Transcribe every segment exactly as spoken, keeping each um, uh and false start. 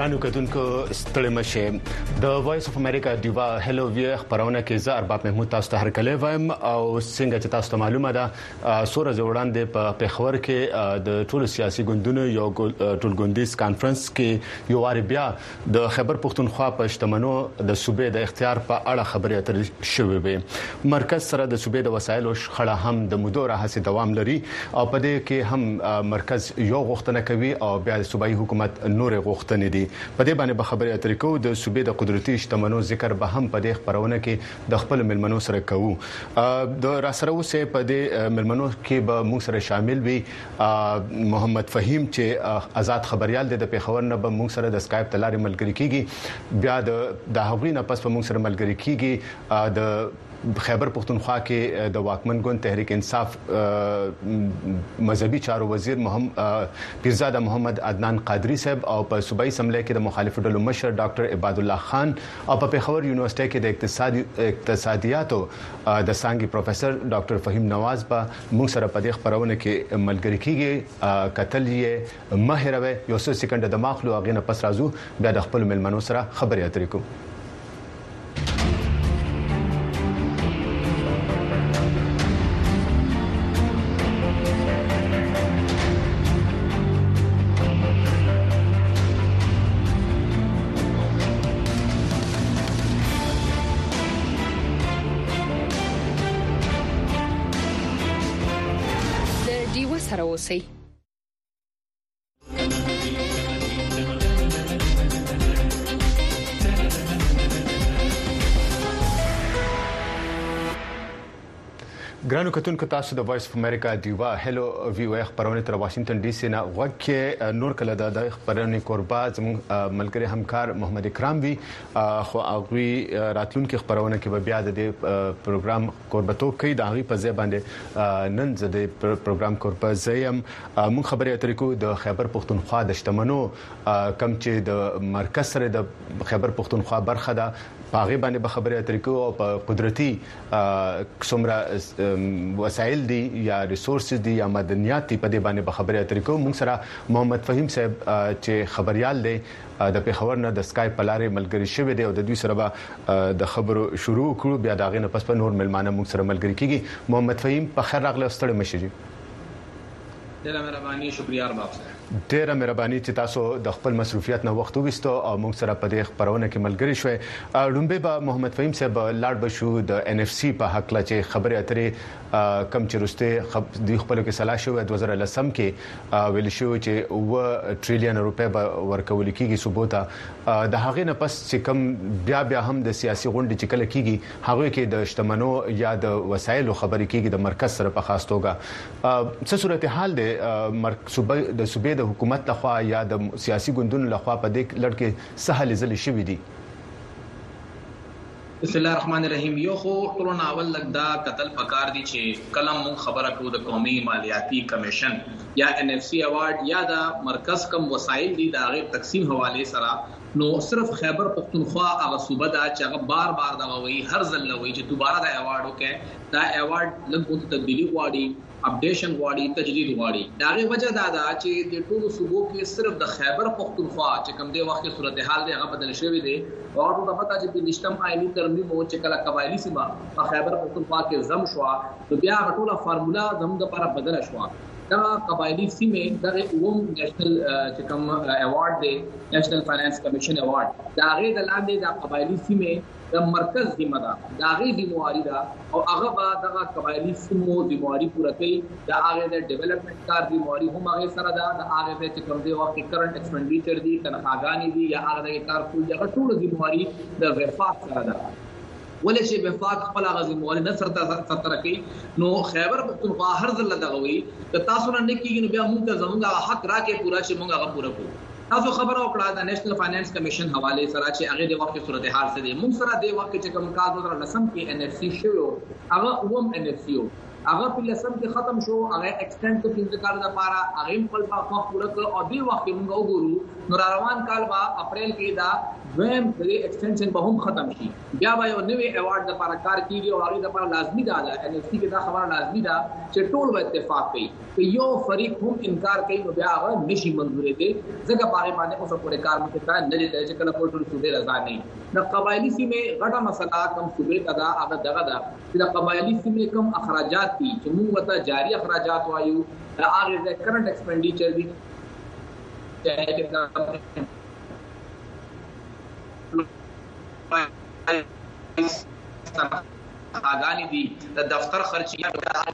ګرانو کتونکو ستړي مشه د وایس اف امریکا دیوا هلو وی خبرونه کې زه ارباب محمود تاسو ته هرکلی وایم او څنګه چې تاسو ته معلومه ده سوره وړاندې په پیښور کې د ټولو سیاسي ګوندونو یو ټولګوندیز کانفرنس کې یو وار بیا د خیبر پښتونخوا په شتمنو د صوبې د اختیار په اړه خبرې اترې شوې وي. مرکز سره د صوبې د وسایلو شخړه هم د مودو راهیسې دوام لري او په دې کې هم مرکز یو غوښتنه کوي او بیا د صوبایي حکومت نور غوښتنې دي. په دې باندې به خبرې اترې کوو. د صوبې د قدرتي شتمنو ذکر به هم په دې خبرونه کې د خپل ملمنو سره کوو. د راسره اوسه په دې ملمنو کې به موږ سره شامل وي محمد فهیم چې آزاد خبريال د پیښور نه به موږ سره د اسکایپ تلاري ملګری کیږي. بیا د د هغوی نه پس په موږ سره ملګری کیږي د خیبر پختونخوا کې د واکمن ګوند تحریک انصاف مذهبي چارو وزیر محمد پیرزاده محمد عدنان قادری صاحب او په صوبایي اسمبلی کې د مخالف ډلو مشر ډاکټر عباد الله خان او په پیښور یونیورسيټي کې د اقتصادي اقتصادیاتو د څانګې پروفیسور ډاکټر فهیم نواز به موږ سره په دې خبرونه کې ملګری کیږي. کتل یې مهروي یو څه سکند د ماخلو اغه نه پس راځو بیا د خپل ملمنو سره خبرې اترې کوو. سره اوسئ. ګرانو کتونکو تاسو د وایس اف امریکا دیوا هلو وی او خبرونه تر واشنگټن ډي سي نه وکه نور کله د خبرونه قربا زموږ ملګری همکار محمد اکرام وی خو هغه راتلونکو خبرونه کې به بیا د پروګرام قربتو کوي د هغه په ځای باندې نن زده پروګرام قربا زیم مون خبرې اترې کو د خیبر پختونخوا د شتمنو کم چې د مرکز سره د خیبر پختونخوا برخه ده باغې باندې به خبرې اترې کو او په قدرتي څومره وسایل دي یا ریسورسز دي یا معدنیات دي په دې باندې به خبرې اترې کو. موږ سره محمد فهیم صاحب چې خبريال دی د پیښور نه د اسکایپ پلاره ملګری شوی دی او د دوی سره به د خبرو شروع کړو بیا دا غي نه پس په نور ملمانه موږ سره ملګری کیږي. محمد فهیم په خیر راغله ستړي مشري. ډیره مهرباني شکریا ارباب صاحب. ډیره مهرباني چې تاسو د خپل مسؤلیت نه وخت وګستو او موږ سره په دې خبرونه کې ملګری شوي. لومبه به محمد فهیم صاحب لاړ بشو د ان اف سی په حق لا چې خبرې اترې کم چرسته د خپل کې صلاح شو د وزیر لسم کې ویل شو چې و ټریلیون روپے به ورکول کیږي ثبوته د هغه نه پس چې کم بیا بیا هم د سیاسي غونډې چې کله کیږي هغه کې د شتمنو یا د وسایلو خبرې کیږي د مرکز سره په خاص توګه څه صورتحال دی صوبې د صوبې د حکومت لخوا یا د سیاسي ګوندونو لخوا په دې لړ کې سهل ځل شوې دي. بسم الله الرحمن الرحیم. یو خو ټولو اول لګدا قتل پکار دي چې کلم مون خبره کو د قومي مالیاتي کمیشن یا ان اف سی ایوارډ یا د مرکز کم وسایل دي د غیر تقسیم حواله سره نو صرف خیبر پختونخوا هغه صوبه دا چې هغه بار بار دا وایي هر ځل وایي چې دوباره دا ایوارډ وکړي. دا ایوارډ لږ تبدیلی غواړي اپډیشن غواړي تجدید غواړي. دا غي وجه دا ده چې د ټولو صوبو کې صرف د خیبر پختونخوا چې کوم دی وخت صورتحال دی هغه بدل شوی دی او هغه پتا چې د نشتم آئینی ترمیم او چې کله قبایلی سیمه په خیبر پختونخوا کې زم شو نو بیا ټوله فارمولا زم د لپاره بدل شو. دا قبایلی سیمه دغه اوم نېشنل چې کوم ایوارډ دی نېشنل فاینانس کمیشن ایوارډ دا غي د لاندې د قبایلی سیمه د مرکز ذمہ ده دا غي ذمہواری ده او هغه به دغه قبایلی سیمو ذمہواری پوره کوي. دا هغه د ډیولپمنٹ کار ذمہواری هم هغه سره ده د هغه د چې کوم دی وخت کرنٹ ایکسپنډیچر دي تنخواګانی دي یا هغه د کار ټول دغه ټول ذمہواری د وفاق سره ده. ولې چې وفاق خپل غزي مول نه سره ستر کوي نو خیبر پختونخوا هر ځل دغوي د تاسو نه کېږي نو بیا موږ زموږه حق راکې پورا چې موږ هغه پورا کوو. تاسو خبر او کړه د نېشنل فاینانس کمیشن حواله سره چې هغه د وخت صورتحال څه دي موږ سره د وخت چې کوم کال دوه لسم کې ان اف سی شو هغه اوم ان اف سی هغه په لسم کې ختم شو هغه ایکسټند ته پنځه کال لپاره هغه خپل په پوره کړ او دی وخت موږ وګورو نو روان کال با اپریل کې دا دویم د ایکسټنشن به هم ختم شي بیا به یو نوې ایوارډ لپاره کار کیږي او هغه لپاره لازمي ده ان ایس سی کې دا خبره لازمي ده چې ټول به اتفاق کوي چې یو فریق هم انکار کوي نو بیا هغه نشي منظورې دي ځکه په هغه باندې اوسه پورې کار مکه کار نه دي چې کله ټول صوبې رضا نه د قبایلی سیمې غټه مسله کم صوبې ادا هغه دغه ده چې د قبایلی سیمې کم اخراجات دي چې موږ وته جاری اخراجات وایو دا هغه د کرنٹ ایکسپینډیچر دي اغانی دي د دفتر خرچیا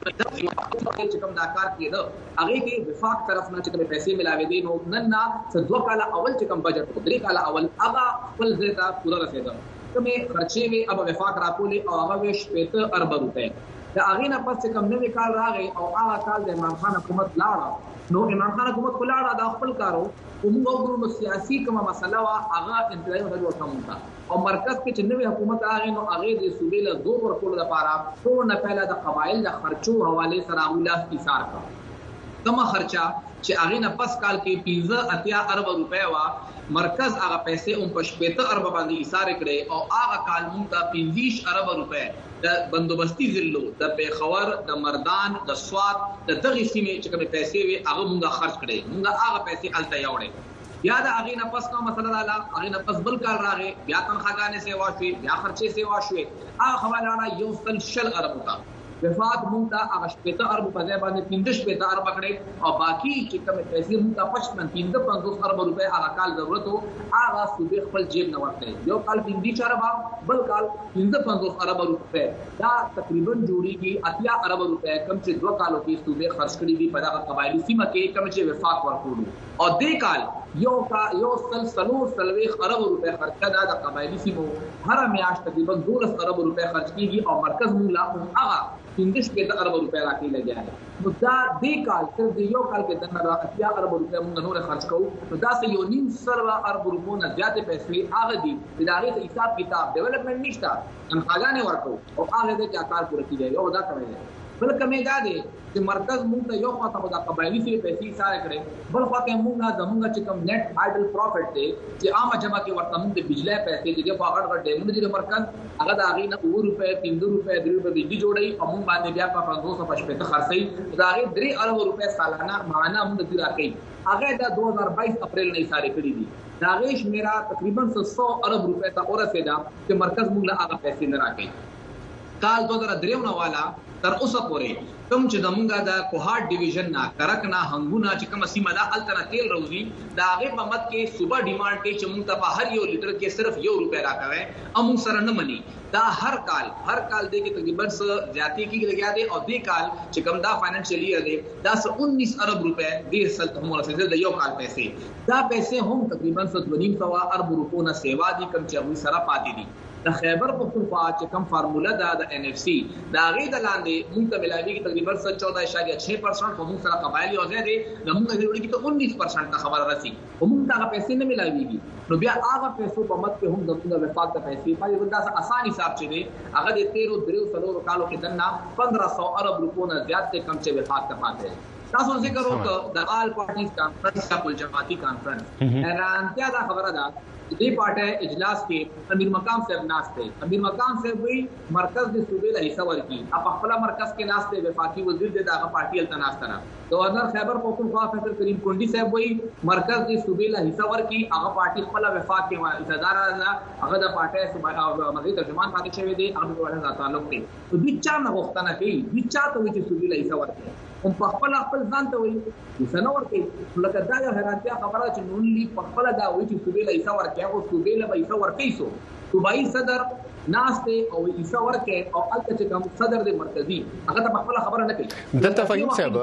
چې کوم دا کار کېده هغه کې وفاق طرف نه چې کوم پیسې ملاوي دي نو نن نه څو کال اول چې کوم بجټ درې کال اول هغه خپل ځای ته پوره رسیدل کومه خرچې وي अब وفاق راکولې او هغه شپږ ارب روپے دا هغه نه پس کوم نوې کال راغی او هغه کال د عمران خان حکومت لاړه نو عمران خان حکومت کولاړه د خپل کارو کومو وګورو سیاسي کومه مسله وا هغه انتظاری حل ورکوم او مرکز کې چې نوې حکومت راغی نو هغه د صوبې له زور ورکول لپاره ټول نه پهلا د قبایل د خرچو حواله سره اولاس ایثار کړ کومه خرچه چې هغه نه پس کال کې پنځه اتیا ارب روپے وا مرکز هغه پیسې هم په شپږ ارب باندې ایثار کړي او هغه کال مونږ ته پنځه ارب روپے د بندوبستي ضلعو د پیښور د مردان د سوات د دغه سیمې چې کوم پیسې وي هغه مونږه خرج کړي مونږه هغه پیسې الته یوړې یا د هغه نه پس کومه مسله رااله هغه نه پس بل کال راغی بیا تنخواګانې سیوا شوې بیا خرچې سیوا شوې هغه حواله یو سل شل ارب تا وفاق مونږ ته هغه شپږ ارب په ځای باندې پنځه شپږ ارب کړي او باقي چې کوم پیسې مونږ ته پښتن پنځه پنځوس ارب روپے هغه کال ضرورت وو هغه صوبې خپل جیب نه ورکړي یو کال پنځه ارب بل کال پنځه پنځوس ارب روپے دا تقریبا جوړیږي اتیا ارب روپے کم چې دوه کالو کې صوبې خرج کړي دي په دغه قبایلی سیمه کې کم چې وفاق ورکولو او دې کال یو کا یو سلسلو سلويخ ارب روپے خرچ کړه د قبایلی سیمو هر میاشت تقریبا دولس ارب روپے خرچ کیږي او مرکز موږ لا هغه پنځه شپږ ارب روپے راکې لګیا نو دا دې کال تر دې یو کال کې دنه اتیا ارب روپے موږ نور خرچ کوو نو دا سه یو نیم سر ارب روپے نه زیاتې پیسې هغه دي چې دا غي حساب کتاب ډیولپمنٹ نشته انخواګانې ورکو او هغه دې چې کار پوره کیږي یو دا کوي بل کمه دا دي چې مرکز مونږ ته یو خاطر د قبایلی سي پیسې ساره کړي بل خاطر مونږه زمونږ چې کوم نت آیډل پروفټ دی چې عامه جمع کې ورته مونږ د بجلی پیسې دي په هغه غټ دی مونږ د مرکز هغه د هغه نه او روپے تین روپے درې روپے بجلی جوړي او مونږ باندې بیا په پنځوس په شپږ خرڅي دا هغه درې ارب روپے سالانه معنا مونږ دې راکې هغه د دوه هزار بایس اپریل نه ساره کړی دي دا غیش میرا تقریبا سو ارب روپے ته اورسه دا چې مرکز مونږ له هغه پیسې نه راکې کال دوه هزار درې نه والا تر اوسه پورې کوم چې دمونګه د کوهاټ ډیویژن نه کرکنا هنګونا چې کوم سیمه دا التنا تیل روزي دا هغه په مت کې صبح ډیماند کې چې مونږ ته په هر یو لیټر کې صرف یو روپے راکوي امون سره نه مني دا هر کال هر کال دې کې تقریبا زیاتې کې لګیا دي او دې کال چې کوم دا فائنانشل ایئر دی دا انیس ارب روپے دې سل هم رسیدل د یو کال پیسې دا پیسې هم تقریبا ستونیم سوا ارب روپو نه سیوا دي کوم چې موږ سره پاتې دي د خیبر پختونخوا چې کوم فارمولا دا د ان اف سی دا غي د لاندې مونږ ته ملایوي کې تقریبا چودہ اشاریہ چھ پرسنٹ په موږ سره قبایلی او زیاده د موږ غوړي کې ته انیس پرسنٹ خبر راسي موږ ته پیسې نه ملایويږي نو بیا هغه پیسو په مت کې هم د موږ وفاق ته پیسې پای وندا اساني حساب چي دي هغه د تیرو درو سلو کالو کې دنا پندرہ سو ارب روپو نه زیات ته کم چې وفاق ته پاتې تاسو ذکر وکړه د آل پارټیز کانفرنس کا کل جماعتي کانفرنس ایرانتیا دا خبره ده دې پارټي اجلاس کې امیر مقام صاحب ناشته امیر مقام صاحب وی مرکز د صوبې له حصہ ورکی اپ خپل مرکز کې ناشته وفاقي وزیر د دغه پارټي ال تناشته نه گورنر خیبر پختونخوا فیصل کریم کونډي صاحب وی مرکز د صوبې له حصہ ورکی هغه پارټي خپل وفاق کې اقتدار نه هغه د پارټي صوبې مزید ترجمان پاتې شوی دی هغه په اړه تعلق دی نو دوی چا نه غوښتنه کوي دوی چا ته وی چې صوبې له حصہ ورکی هم په خپل خپل ځان ته وایي چې سنور کې لکه دا یو حیرانتیا خبره چې نون لی په خپل دا وایي چې صوبې له حصہ ورکې او صوبې له حصہ ورکې سو صوبایي صدر ناشته او حصہ ورکې او الته چې کوم صدر د مرکزی هغه ته خپل خبره نه کوي دلته فهیم صاحب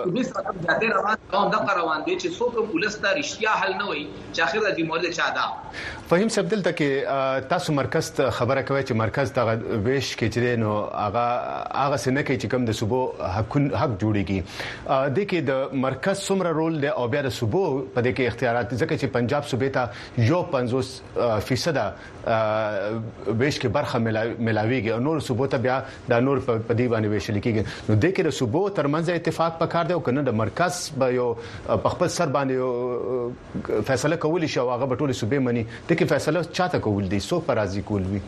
د روان قوم د روان دي چې څوک ولسته رښتیا حل نه وي چې اخر د مولا چا دا فهیم صاحب دلته کې تاسو مرکز خبره کوي چې مرکز د ویش کې چې نو هغه هغه سنه کې چې کوم د صوبو حق حق جوړيږي د کې د مرکز څومره رول دی او بیا د صوبو په دې کې اختیارات ځکه چې پنجاب صوبې ته یو پنځوس فیصد ویش کې برخه ملاويږي او نور صوبو ته بیا د نور په دی باندې ویشل کیږي نو د کې د صوبو ترمنځ اتفاق پکار دی او کنه د مرکز به یو په خپل سر باندې فیصله کولی شي او هغه په ټولو صوبې مني د کې فیصله چاته کول دي سو پر راضي کول وي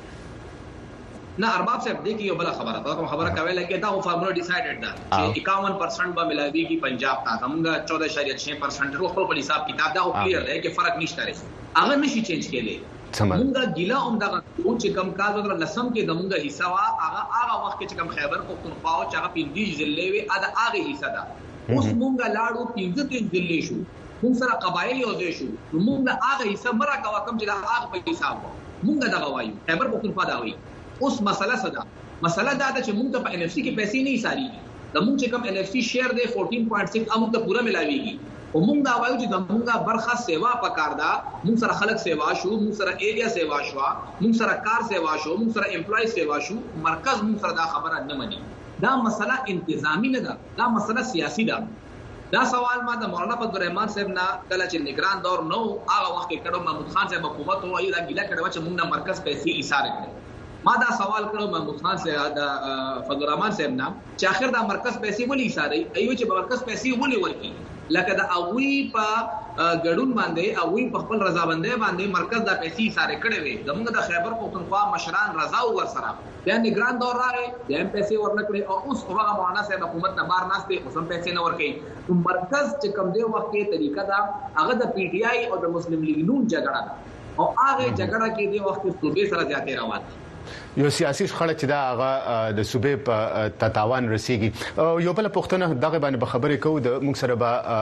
نه ارباب صاحب دې یو بل خبره ده کوم خبره کوي لکه دا فارمولا ډیسایډډ ده چې اکاون پرسنٹ به ملاويږي پنجاب ته زمونږ چودہ اشاریه چھ پرسنٹ روح په حساب کتاب دا کلیئر دی چې فرق نشته لري هغه نشي چینج کېږي زمونږ ګیلا هم دا چې کم کاز در لسم کې زمونږ حصہ وا هغه هغه وخت کې چې کم خیبر پختونخوا او چې هغه پنځه ضلع وي دا هغه حصہ ده اوس مونږ لاړو پنځه تین ضلع شو مونږ سره قبایل یو ځای شو مونږ هغه حصہ مرا کا کم چې دا هغه په حساب مونږ دا وایو خیبر پختونخوا دا وایي اوس مسله صدا مسله دا ده چې موږ ته په ان اف سي کې پیسې نه ساري د موږ چې کوم ان اف سي شیر دی چودہ پوائنٹ سکس موږ ته پورا ملاويږي او موږ دا وایو چې د موږ برخه سیوا پکار دا موږ سره خلک سیوا شو موږ سره ایریا سیوا شو موږ سره کار سیوا شو موږ سره امپلای سیوا شو مرکز موږ سره دا خبره نه مني دا مسله انتظامی نه ده دا مسله سیاسي ده دا سوال ما د مولانا فضل الرحمن صاحب نه کله چې نگران دور نو هغه وخت کې کړو محمود خان صاحب حکومت وایي دا ګیله کړو چې موږ نه مرکز پیسې ایثار کړو ما دا سوال کړو محمود خان صاحب د فضل الرحمن صاحب نه چې اخر دا مرکز پیسې ولې ایثاري ایو چې مرکز پیسې ولې ورکی لکه دا اووی په ګډون باندې اووی په خپل رضابندۍ باندې مرکز دا پیسې ایثار کړې وي زموږ د خیبر پختونخوا مشران رضا ور سره بیا نگران دور راغی بیا هم پیسې ورنکړي او اوس هغه مولانا صاحب حکومت نه بار ناشته اوس هم پیسې نه ورکړي مرکز چې کم دی وخت کې طریقه دا هغه د پی ټی آی او د مسلم لیگ نون جګړه او هغه جګړه کې دی وخت صوبې سره زیاتې روان دي یو سیاسي خړه چې دا هغه د صوبې په تتاوان رسیږي یو بل پښتنه دغه باندې به خبرې کوو د موږ سره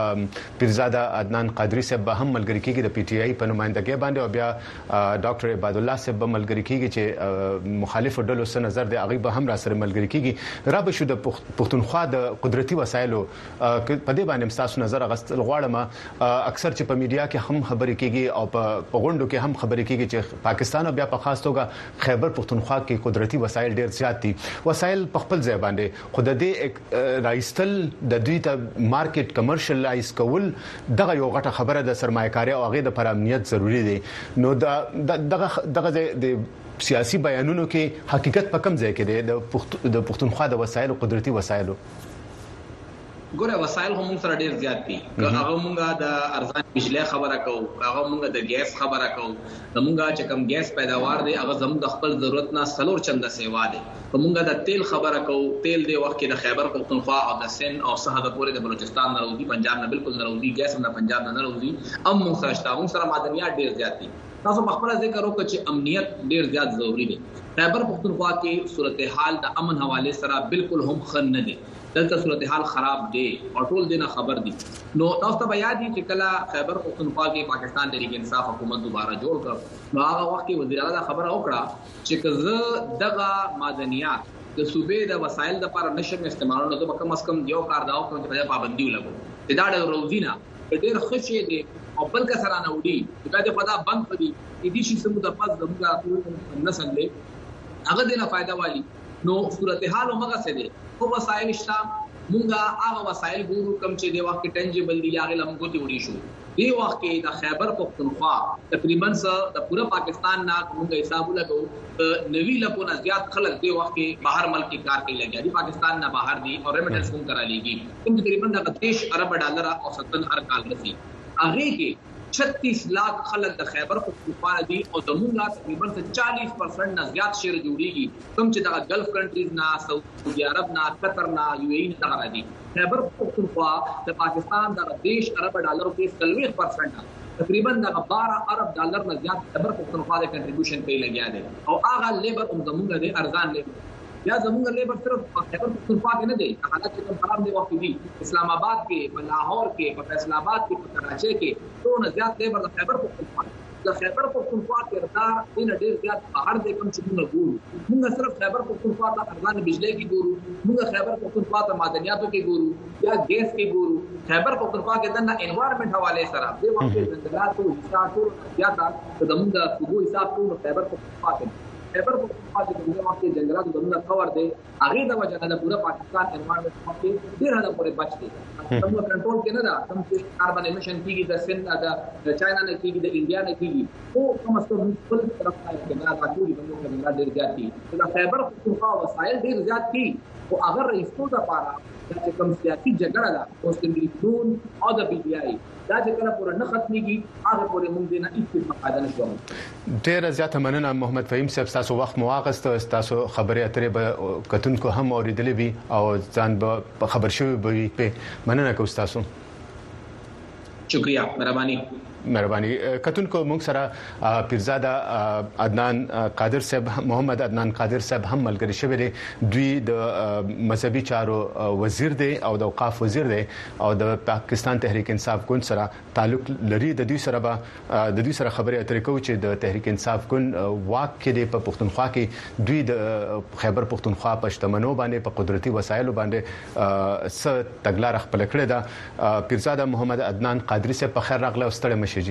به پیرزاده عدنان قادری صاحب به هم ملګری کیږي د پی ټی آی په نمائندګۍ باندې او بیا ډاکټر عباد الله صاحب به ملګری کیږي چې مخالف ډلو سره نظر دی هغه به هم را سره ملګری کیږي را به شو د پښتونخوا د قدرتي وسایلو په دې باندې تاسو نظر غستل غواړم اکثر چې په میډیا کې هم خبرې کیږي او په غونډو کې هم خبرې کیږي چې پاکستان بیا په خاص توګه خیبر پختونخوا کې قدرتي وسایل ډېر زیات دي وسایل په خپل ځای باندې خود دې رایستل د دوی ته مارکیټ کمرشلایز کول دغه یو غټه خبره د سرمایه‌کاري او هغه د پر امنیت ضروری دي نو دغه دغه د سیاسي بیانونو کې حقیقت په کم ځای کې دی د پښتونخوا د وسایل قدرتي وسایلو ګوره وسایل هم سره ډیر زیات دي هغه مونږه د ارزان بجلی خبره کوو هغه مونږه د ګیس خبره کوو مونږه چې کوم ګیس پیداوار دی هغه زموږ د خپل ضرورت نه سلور چنده سیوا دی مونږه د تیل خبره کوو تیل دی وخت کې د خیبر پختونخوا او د سند او صحه د پورې د بلوچستان نه راوځي پنجاب نه بالکل نه راوځي ګیس هم د پنجاب نه راوځي ام مونږ سره شته مونږ سره معدنیات ډیر زیات دي تاسو په خپل ذکر وکړئ چې امنیت ډیر زیات ضروری دی خیبر پختونخوا کې صورتحال د امن حواله سره بالکل هم خن نه دي دلته صورتحال خراب دی او ټول دینه خبر دي نو تاسو ته یاد دي چې کله خیبر پختونخوا کې پاکستان تحریک انصاف حکومت دوباره جوړ کړ نو هغه وخت کې وزیر اعلی خبره وکړه چې کزه دغه معدنیات د صوبې د وسایل د لپاره نشم استعمالونه د کم از کم یو کار داو کوم چې پابندي ولګو دا د روزینه ډېر خوشي دي او بل کا سره نه وډي دا د خدا بند کړي دې شي سمو د پاس دموږه نسل له هغه دینه فائدہ والی نو صورتحال موږ څه دي خو وسایل شته موږ هغه وسایل ګورو کم چې د وخت ټنجبل دي هغه لمغو ته وړي شو دی وخت کې د خیبر پختونخوا تقریبا د پورا پاکستان نه موږ حساب لګو نوی لپونه زیات خلک دی وخت کې بهر ملک کار کوي لګي دي پاکستان نه بهر دي او ریمیټنس هم کرا لګي کوم تقریبا د دیش ارب ډالر او ستن هر کال رسي هغه کې छत्तीस लाख खलक د خیبر پختونخوا دي او زموږه تقریبا चालीस परसेंट نه زیات شیر جوړیږي کوم چې د ګلف کنټریز نه سعودي عرب نه قطر نه یو ای نه تغرا دي خیبر پختونخوا د پاکستان د دیش ارب ډالرو کې ثلاثين परसेंट تقریبا د بارہ ارب ډالر نه زیات خیبر پختونخوا د کنټریبیوشن کوي لګیا دي او هغه لیبر هم زموږه دي ارزان لیبر یا زموږه لیبر صرف خیبر پختونخوا کې نه دی حالات چې کوم خراب دی وخت دي اسلام آباد کې په لاهور کې په فیصل آباد کې په کراچۍ کې ټول زیات لیبر د خیبر پختونخوا د خیبر پختونخوا کردار دین ډیر زیات بهر د کوم چې موږ ګورو موږ صرف خیبر پختونخوا ته ارزان بجلی کې ګورو موږ خیبر پختونخوا ته معدنیاتو کې ګورو یا ګیس کې ګورو خیبر پختونخوا کې د انوایرنمنت حواله سره د وخت د ځنګلاتو حساب ټول زیات د موږ د صوبو حساب ټول خیبر پختونخوا کې خیبر پختونخوا چې کوم وخت جنگلاتو دونه کور دی هغه د وجه نه پورا پاکستان انوایرنمنت کې ډیر حد پورې بچ دی کوم کنټرول کې نه دا کوم چې کاربن امیشن کیږي د سند د چاینا نه کیږي د انډیا نه کیږي او کوم څه موږ خپل طرف ته نه راټولې کوو چې نه ډیر زیات دي دا خیبر پختونخوا وسایل ډیر زیات دي او هغه رئیسو د پاره چې کوم سیاسي جګړه ده اوس د مليون او د بي بي آی دا چې کله پورې نه ختميږي هغه پورې موږ نه هیڅ فائدہ نشو. ډیر زیات مننه محمد فهیم صاحب تاسو وخت مواغست تاسو خبرې اترې به کتونکو هم اوریدلې وي او ځان به خبر شوي به په مننه کوم تاسو. شکریہ مهرباني. مهرباني کتونکو موږ سره پیرزاده عدنان قادر صاحب محمد عدنان قادر صاحب هم ملګری شوی دی. دوی د مذهبي چارو وزیر دی او د اوقاف وزیر دی او د پاکستان تحریک انصاف ګوند سره تعلق لري. د دوی سره به د دوی سره خبرې اترې کوي چې د تحریک انصاف ګوند واک کې دی په پښتونخوا کې دوی د خیبر پښتونخوا په شتمنو باندې په قدرتي وسایلو باندې س تګلار خپل کړی دا. پیرزاده محمد عدنان قادری صاحب په خیر راغله او ستړي جی.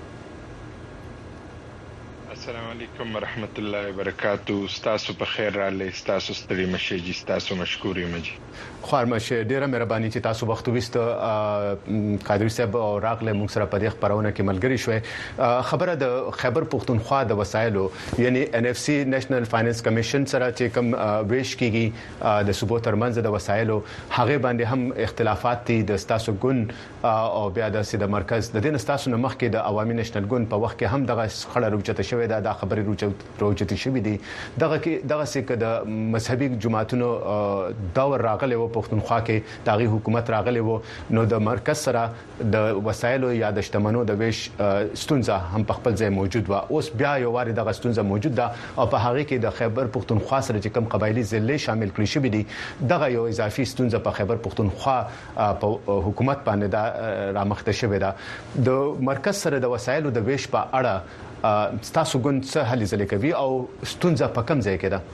السلام علیکم ورحمت الله وبرکاتہ. تاسو په خیر راغلی، تاسو ستړي مشه جی، تاسو مشکور یم جی. خو مشه ډیره مهرباني چې تاسو وخت وست قادری صاحب او راغله موږ سره په دې خبرونه کې ملګری شوي. خبره د خیبر پختونخوا د وسایلو یعنی ان اف سی نېشنل فاینانس کمیشن سره چې کوم ویش کیږي د صوبو ترمنځ د وسایلو هغه باندې هم اختلافات دي د ستاسو ګوند او بیا د سید مرکز د دین ستاسو نه مخکې د عوامي نېشنل ګوند په وخت کې هم دغه خړه روچته شوې ده. دا خبرې روچته شوې دي دغه کې دغه څخه د مذهبي جماعتونو دور راغلی و پښتونخوا کې دغه حکومت راغلی و نو د مرکز سره د وسایلو یا د شتمنو د ویش ستونزه هم په خپل ځای موجود و. اوس بیا یو واري دغه ستونزه موجود ده او په هغه کې د خیبر پښتونخوا سره چې کوم قبایلی ضلع شامل کړي شوی دي دغه یو اضافي ستونزه په خیبر پښتونخوا په حکومت باندې دا رامخته شوی ده. د مرکز سره د وسایلو د ویش په اړه تاسو ګوند څه هلې ځلې کوي او ستونزه په کوم ځای کې ده؟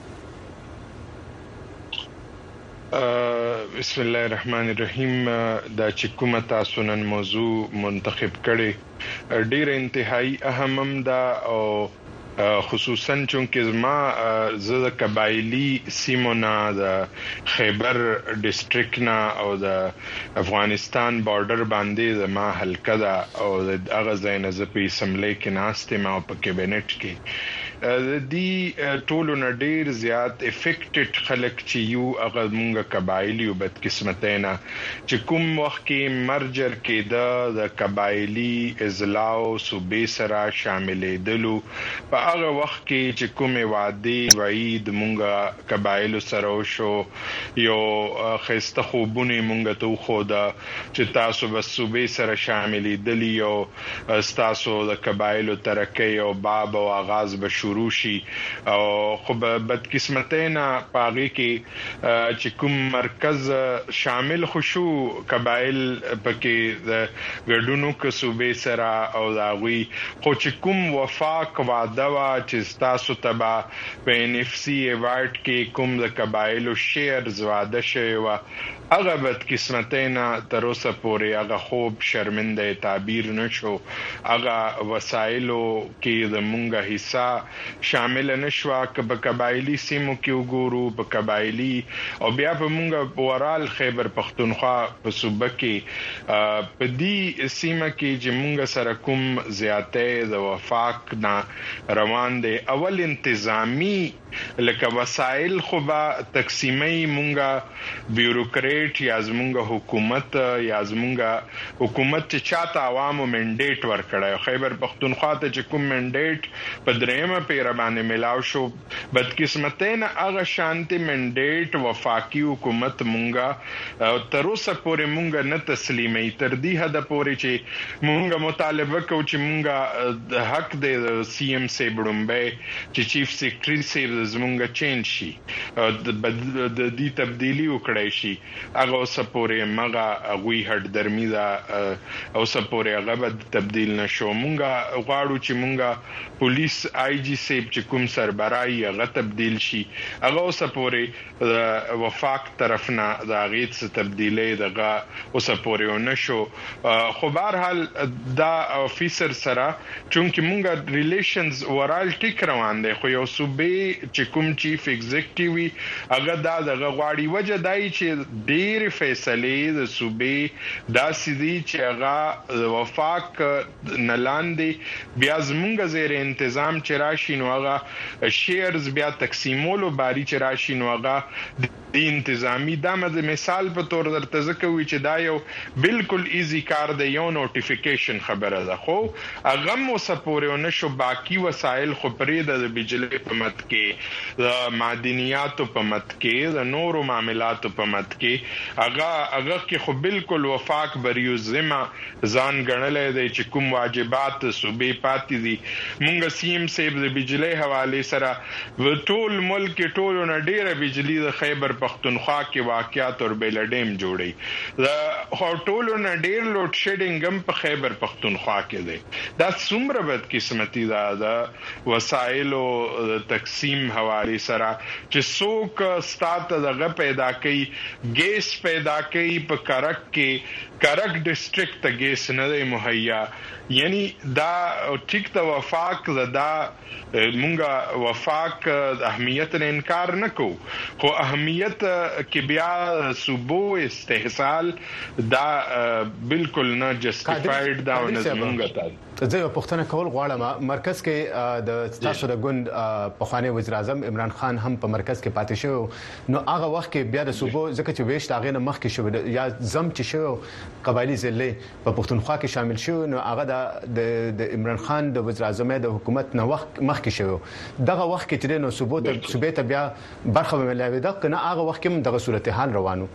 بسم الله الرحمن الرحیم. دا چې کومه تاسو نن موضوع منتخب کړي ډیر انتهایی اهم ده او خصوصا چونکه زما زه د قبایلی سیمونه د خیبر ډیسټریکټ نه او د افغانستان بارډر باندې زما حلقه ده او د هغه ځای نه زه په اسمبلی کې ناست یم او په کابینټ کې دی ټولو نه ډیر زیات افیکټډ خلک چې یو هغه مونږه قبایلی او بدقسمتینا چې کوم وخت کې مرجر کې د قبایلی ازلاو صوبې سره شاملې دلو په هغه وخت کې چې کومه وعده وعید مونږه قبایل سره شو یو خسته خوبونه مونږه ته خو دا چې تاسو بس صوبې سره شاملې دلی او تاسو د قبایل ترقې او باب او آغاز به شروع شي او خو بدقسمتینا پاغي کې چې کوم مرکز شامل خوشو قبایل پکې د ګډونو کې صوبې سره او دا وی خو چې کوم وفاق وعده وا چې تاسو تبا په ان اف سی ایوارډ کې کوم د قبایلو شیرز وعده شوی و هغه بدقسمتینا تر اوسه پورې هغه خوب شرمنده تعبیر نشو. هغه وسایلو کې د مونږه حصہ شامل نشو که قبایلی سیمو کې وګورو په قبایلی او بیا په مونږه ورال خیبر پختونخوا په صوبه کې په دې سیمه کې چې مونږه سره کوم زیاته د وفاق نه روان دي. اول انتظامی لکه وسایل خو به تقسیمي مونږه بیوروکریټ یا زمونږه حکومت یا زمونږه حکومت چې چاته عوامو منډیټ ورکړای خیبر پختونخوا ته چې کوم منډیټ په دریمه پیر باندې ملاو شو بدقسمتین هغه شانتي منډیټ وفاقي حکومت مونږه تر اوسه پورې مونږه نه تسلیمي تر دې حد پورې چې مونږه مطالبه کوو چې مونږه د حق د سی ایم سی بډومبه چې چیف سیکریټری سی زمونږه چینج شي د دې تبدیلی وکړای شي هغه سپورې مغه غوي هټ درمي دا او سپورې هغه به تبديل نشو مونږه غواړو چې مونږه پولیس آی جی سیب چې کوم سربراهي هغه تبديل شي هغه سپورې وفاق طرفنا دا غیت څه تبدیلې دغه او سپورې نشو خو بهر حال دا افیسر سره چونکی مونږه ریلیشنز ورال ټیک روان دي خو یو صوبې چې کوم چیف ایگزیکټیوي هغه دا دغه غواړي وجه دای چې ډېر فیصلې د صوبې دا سدي چې هغه وفاق نلاندې بیا زمونږ زیر تنظیم چې راشي نو هغه شیرز بیا تقسیمولو باری چې راشي نو هغه د انتظامی دا مد مثال په تور درته ځکوي چې دا یو بالکل ایزی کار دی یو نوټیفیکیشن خبره ده خو هغه مو سپورې نشو باقی وسایل خو پرې د بجلی په مت کې د معدنیات په مت کې د نورو معاملات په مت کې هغه هغه کې خو بالکل وفاق بریو ذمہ ځان غنلې دی چې کوم واجبات صوبې پاتې دي مونږ سیم سیب د بجلی حواله سره ټول ملک ټول نه ډیره بجلی د خیبر پختونخوا کې واقعات او بیلډیم جوړي د هوټلو نه ډیر لوډ شیډینګ هم په خیبر پختونخوا کې دی دا څومره بد قسمتي ده د وسایلو تقسیم حواله سره چې څوک ستات دغه پیدا کوي ګیس پیدا کوي په کرک کې کرک ډیسټریکټ ته ګیس نه دی مهیا یعنی دا ټیک ته وفاق دا مونږه وفاق د اهمیت نه انکار نکو خو اهمیت کې بیا صوبو استحصال دا بالکل نه جسټیفاید دا نه مونږه ته زه یو پوښتنه کول غواړم مرکز کې د تاسو د ګوند پخوانی وزیر اعظم عمران خان هم په مرکز کې پاتې شو نو هغه وخت کې بیا د صوبو ځکه چې ویش تاغې نه مخ کې شو یا زم چې شو قبایلی ضلع په پښتونخوا کې شامل شو نو هغه د د عمران خان د وزیر اعظم د حکومت نه وخت مخ کې شو دغه وخت کې چې نو صوبو ته صوبې ته بیا برخه ملوي ده کنه هغه وخت کې دغه صورتحال روانو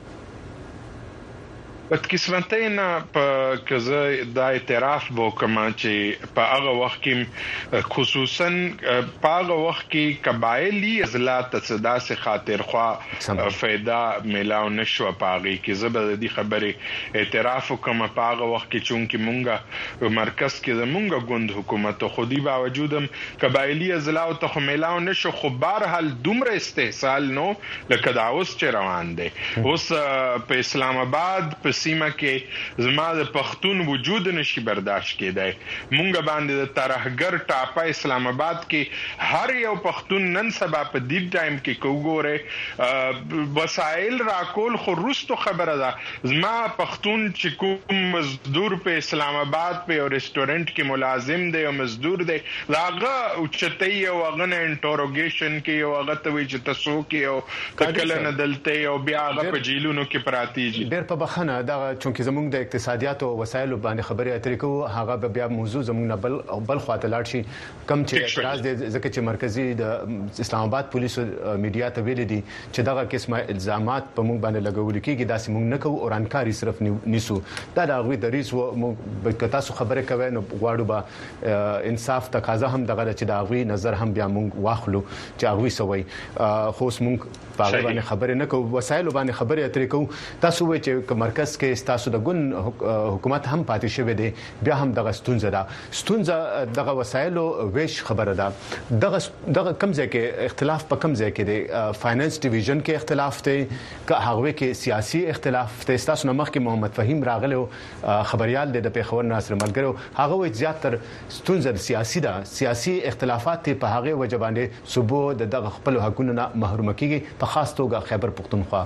بد قسمتۍ نه په کزه د اعتراف وکم چې په هغه وخت کې خصوصا په هغه وخت کې قبایلی اضلاع ته داسې خاطر خوا فائدہ ملاو نشو پاغي کې زبر دي خبره اعتراف وکم په هغه وخت کې چونکه مونږه مرکز کې زمونږ ګوند حکومت خودي باوجودم قبایلی اضلاع ته ملاو نشو خو بهر حال دومره استحصال نو لکه دا اوس چې روان دي اوس په اسلام آباد په سیمه کې زما د پښتون وجود نشي برداشت کېدای مونږ باندې د ترهګر ټاپه اسلام آباد کې هر یو پښتون نن سبا په دې ټایم کې کوګوره وسایل راکول خو رستو خبره ده زما پښتون چې کوم مزدور په اسلام آباد په یو ریسټورانټ کې ملازم دی او مزدور دی لاغه اوچتای او غنه انټروګیشن کې او هغه ته وی چې تاسو کې او کله نه دلته او بیا هغه په جیلونو کې پراتی دي ډېر په بخنه دا چونکه زموږ د اقتصادیات او وسایلو باندې خبرې اترې کوو هغه بیا موضوع زموږ نه بل بل خواته لاړ شي کم چې اعتراض دي ځکه چې مرکزی د اسلام آباد پولیسو میډیا ته ویل دي چې دغه قسمه الزامات په موږ باندې لګول کېږي داسې موږ نه کوو اورانکاری صرف نیسو دا د غوي د ریس و موږ تاسو خبره کوي نو غواړو به انصاف تقاضا هم دغه چې د غوي نظر هم بیا موږ واخلو چې غوي سوي خو موږ په باندې خبره نه کوو وسایلو باندې خبره اترې کوو تاسو وایئ چې مرکز کې تاسو د ګوند حکومت هم پاتې شوی دی بیا هم دغه ستونزه ده ستونزه دغه وسایلو ویش خبره ده دغه دغه کم ځای کې اختلاف په کم ځای کې دی فاینانس ډیویژن کې اختلاف دی که هغه کې سیاسي اختلاف دی تاسو نه مخکې محمد فهیم راغلو خبريال د پیښور ناصر ملګرو هغه وایي زیاتره ستونزه سیاسي ده سیاسي اختلافات په هغه وجبانه صوبو د دغه خپل حقوقو نه محروم کیږي په خاص توګه خیبر پختونخوا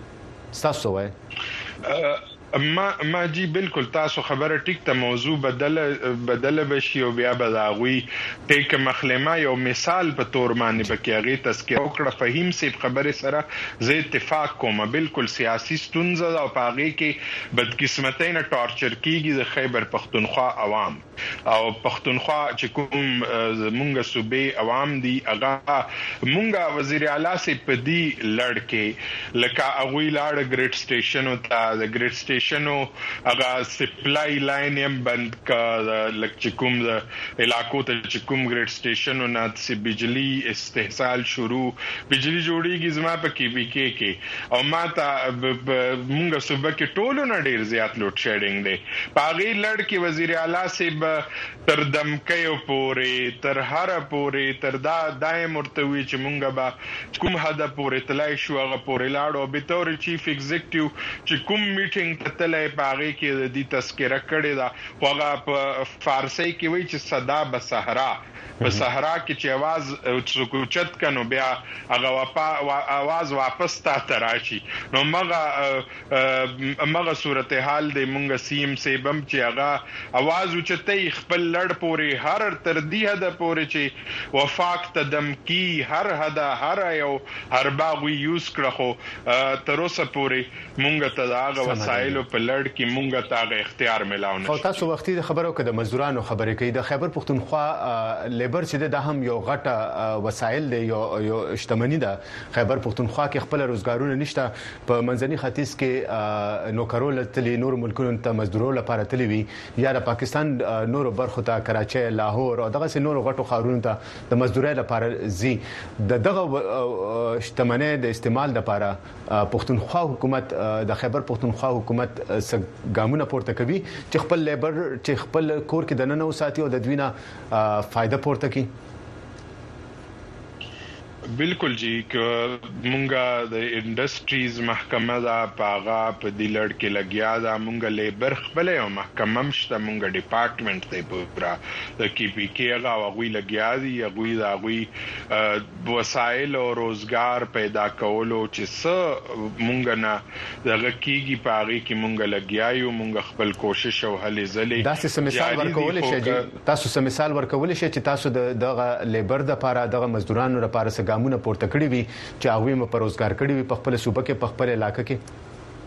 تاسو وایي ما ما جی بالکل تاسو خبره ټیک ته موضوع بدل بدل بشي او بیا بداوي ټیک مخلمه یو مثال په تور باندې بکې هغه تذکر وکړه فهیم سیف خبره سره زه اتفاق کوم بالکل سیاسي ستونزه او پاغي کې بدقسمتۍ نه ټارچر کیږي د خیبر پختونخوا عوام او پختونخوا چې کوم مونږه صوبې عوام دي هغه مونږه وزیر اعلی سي په دې لړ کې لکه اغوی لاړ ګریډ سټیشن او د ګریډ سټیشنو هغه سپلای لاین هم بند کا لکه کوم د علاقو ته چې کوم ګریډ سټیشنو نه چې بجلی استحصال شروع بجلی جوړیږي زما په کې بي کې کې او ماته مونږ صوبه کې ټولو نه ډیر زیات لوډ شیډینګ دی پاغي لړ کې وزیر اعلی سیب تر دمکیو پورې تر هر پورې تر دا دایم مرتوی چې مونږ به کوم هدا پورې تلای شو هغه پورې لاړو به تور چیف ایگزیکټیو چې کوم میټینګ ته تلای پاغي کې د دې تذکرہ کړی دا هغه په فارسی کې وایي چې صدا به صحرا په صحرا کې چې आवाज سکوچت کنو بیا هغه واپا आवाज واپس تا تراشي نو مغه مغه صورتحال د مونږ سیم سیبم چې هغه आवाज اوچتې خپل لړ پورې هر تر دی هدا پورې چې وفاق تدم کی هر هدا هر یو هر باغوي یوز کړو تر اوسه پورې مونږ ته هغه وسایل په لړ کې مونږ ته هغه اختیار ملاو نه خو تاسو وختي خبرو کې د مزدورانو خبرې کوي د خیبر پښتونخوا لیبر چې د هم یو غټه وسایل دی یو یو شتمنی ده خیبر پښتونخوا کې خپل روزګارونه نشته په منځني ختیځ کې نوکرول تلي نور ملکونو ته مزدورو لپاره تلي وي یا د پاکستان نور برخو ته کراچي لاهور او دغه نور غټو خارونو ته د مزدوري لپاره زی د دغه شتمنۍ د استعمال لپاره پښتونخوا حکومت د خیبر پښتونخوا حکومت ګامونه پورته کوي چې خپل لیبر چې خپل کور کې د نن او ساتي او د دوینه فائدہ پورته کی بالکل جی مونږه د انډستریز محکمه دا پاغا په دې لړ کې لګیا دا مونږه لیبر خپل یو محکمه مشته مونږه ډپارټمنټ ته پورا د کی پی کې هغه غوي لګیا دي غوي دا غوي وسایل او روزګار پیدا کولو چې څه مونږ نه دغه کیږي پاغي کې مونږه لګیا یو مونږ خپل کوشش او هلې زلې تاسو سم مثال ورکول شي تاسو سم مثال ورکول شي چې تاسو دغه لیبر د لپاره دغه مزدورانو لپاره څنګه مونه پورته کړی وي چې هغه مې په روزګار کړی وي په خپل صوبه کې په خپل علاقې کې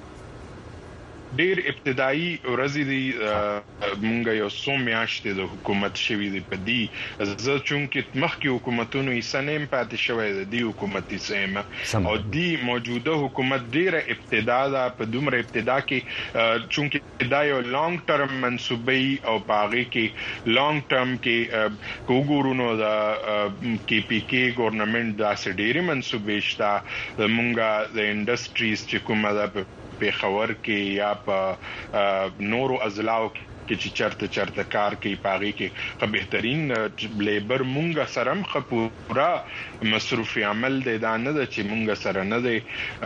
ډیر ابتدایي ورځې دي مونږ یو څو میاشتې د حکومت شوی دی په دې زه چونکې مخکې حکومتونو یې سنیم پاتې شوی دی حکومتي سیمه او دی موجوده حکومت ډیره ابتدا ده په دومره ابتدا کې چونکې دا یو لانګ ټرم منسوبي او باغی کې لانګ ټرم کې کوګورونو دا کی پی کې ګورنمنت دا سډيري منسوبي شته مونږه د انډستریز چې کومه ده په خبر کې یا په نورو ازلاو کې چې چرته چرته کار کوي پاغي کې خو بهترین لیبر مونږه سرم خپورا مصروف عمل دی دا نه د چې مونږه سره نه دی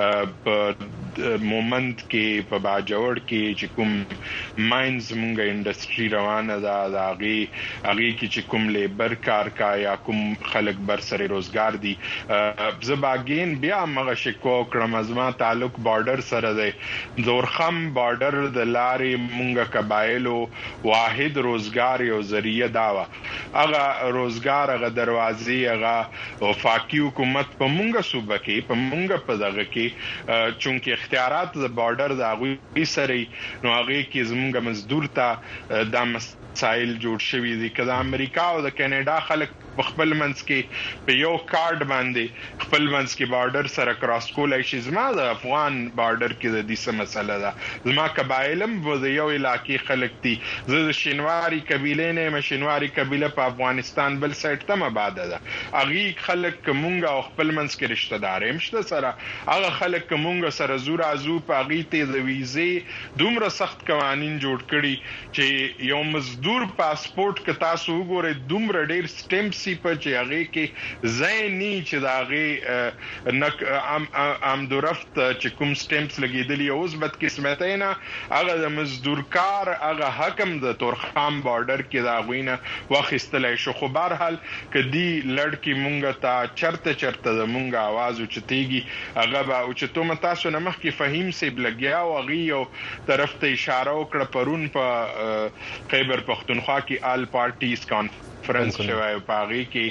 په مومنت کې په باجوړ کې چې کوم ماینز مونږه انډستری روانه ده دا غي هغه کې چې کوم لیبر کار کا یا کوم خلک بر سره روزګار دي زباګین بیا مغه شکو کړم ازما تعلق بارډر سره دی زورخم بارډر د لارې مونږه قبایلو واحد روزګار یو ذریعہ داوا هغه روزګار هغه دروازې هغه وفاقي حکومت په مونږه صوبه کې په مونږه په دغه کې چونکه اختیارات د بارډر د هغه سره نو هغه کې زمونږه مزدور ته د مسایل جوړ شوی دي کله امریکا او د کینیډا خلک خپل منځ کې په یو کارت باندې خپل منځ کې بارډر سره کراس کولای شي زما د افغان بارډر کې د دې څه مسله ده زما قبایلم و د یو علاقې خلک دي زه د شینواری قبیله نه مشینواری قبیله په افغانستان بل سایت ته مباده ده اغي خلک کومګه او خپل منځ کې رشتہ دار هم شته سره هغه خلک کومګه سره زور ازو په اغي ته د ویزه دومره سخت قوانين جوړ کړي چې یو مزدور پاسپورت ک تاسو وګورئ دومره ډیر سټمپس په چې هغه کې زینی چې دا هغه نک ام ام درفت چې کوم سټمپس لګیدلی اوس بد قسمتینا هغه د مزدور کار هغه حکم د تورخام بارډر کې دا غوینه واخستلای شو خو بهر حال کدی لړکی مونږه تا چرته چرته د مونږه आवाज اوچتيږي هغه با اوچتو متاسو نه مخ کې فهیم سي بلګیا او غي او طرف ته اشاره وکړه پرون په خیبر پختونخوا کې آل پارټیز کانفرنس شوی پاغي کې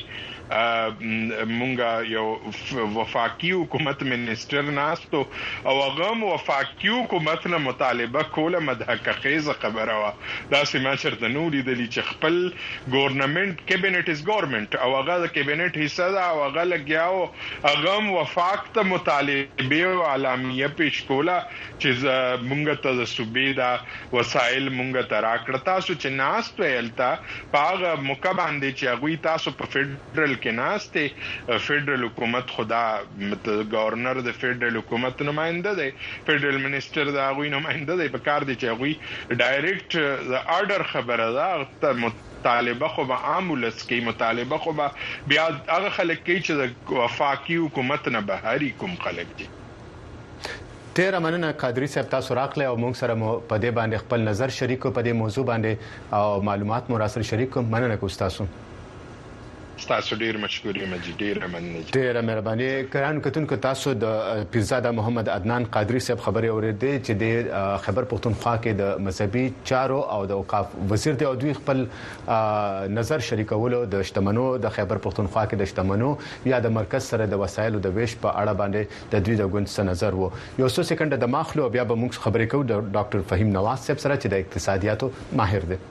مونږه یو وفاقي حکومت منیسټر ناستو او هغه وفاقي حکومت نه مطالبه کوله مدحکه خیزه خبره وا دا سیمه چرته نو لیدلی چې خپل ګورنمنت کابینټ از ګورنمنت او هغه د کابینټ حصہ دا او هغه لګیاو هغه وفاق ته مطالبه او اعلامیه پیش کوله چې مونږ ته د صوبې دا وسایل مونږ ته راکړه تاسو چې ناست ویلتا پاغه موقع باندې چې هغه تاسو په فدرال کې ناشته فدرال حکومت خدا گورنر د فدرال حکومت نمائنده دی فدرال منیسټر دا غوی نمائنده دی په کار دی چې غوی ډایرکټ د آرډر خبره ده مطالبه خو به عامولس کې مطالبه خو به بیا هغه خلک کې چې د وفاقي حکومت نه بهاري کوم خلک دي. ډیر مننه قادری صاحب تاسو راغله او موږ سره په دې باندې خپل نظر شریکو په دې موضوع باندې او معلومات مو را سره شریکو مننه کوم تاسو تاسو ډیر مشکور یم چې ډیر مننه ډیر مهرباني کران کتونکو تاسو د پیرزاده محمد عدنان قادری صاحب خبري اوریدې چې د خیبر پختونخوا کې د مذهبي چارو او د اوقاف وزیر دی او دوی خپل نظر شریکولو د شتمنو د خیبر پختونخوا کې د شتمنو یا د مرکز سره د وسایلو د ویش په اړه باندې د دوی د ګوند څخه نظر وو یو څو سکند د ماخلو بیا به موږ خبرې کوو د ډاکټر فهیم نواز صاحب سره چې د اقتصادیاتو ماهر دی.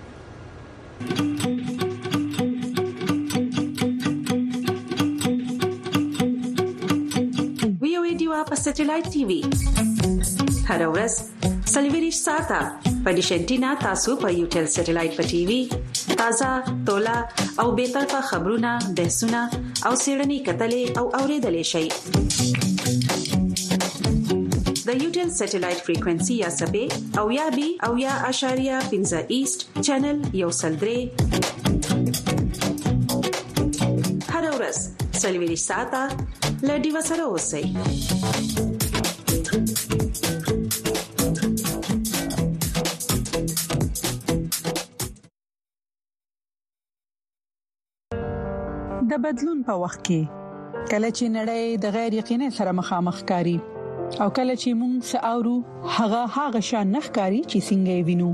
په سټلایټ ټي وي هر ورځ سلویریش ساته په ډیشنټینا تاسو په یوټل سټلایټ په ټي وي تازه تولا او به طرفه خبرونه بحثونه او سیړنی کتلې او اوریدلې شي د یوټل سټلایټ فریکوئنسي یا سبې او یا بي او یا اشاریه پنځه ایست چینل یو سلدري هر ورځ سلویریش ساته لډي وسره اوسئ. د بدلون په وخت کې کله چې نړۍ د غیر یقیني سره مخامخ کاری او کله چې موږ ساورو هغه هغه شان نخکاری چې څنګه وینو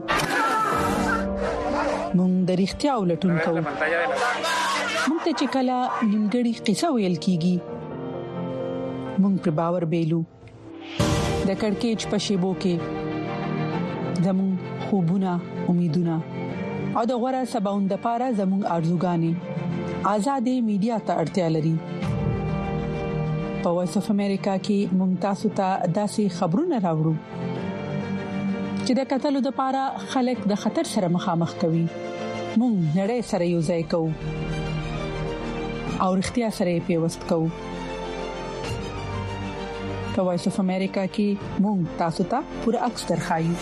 موږ د اړتیا ولټون کوو موږ ته چې کله نیمګړی قصه ویل کیږي موږ پر باور بیلو د کڑکېچ په شیبو کې زموږ خوبونه امیدونه او د غوړه سباوند لپاره زموږ ارزوګانی آزادې میډیا ته اړتیا لري. په وایس اف امریکا کې ممتاز ته داسې خبرونه راوړو چې د قتل لپاره خلک د خطر سره مخامخ کوي. موږ نړۍ سره یو ځای کوو او اړتیا سره پیوست کوو. په وایس اف امریکا کې موږ تاسو ته پوره عکس درخایو.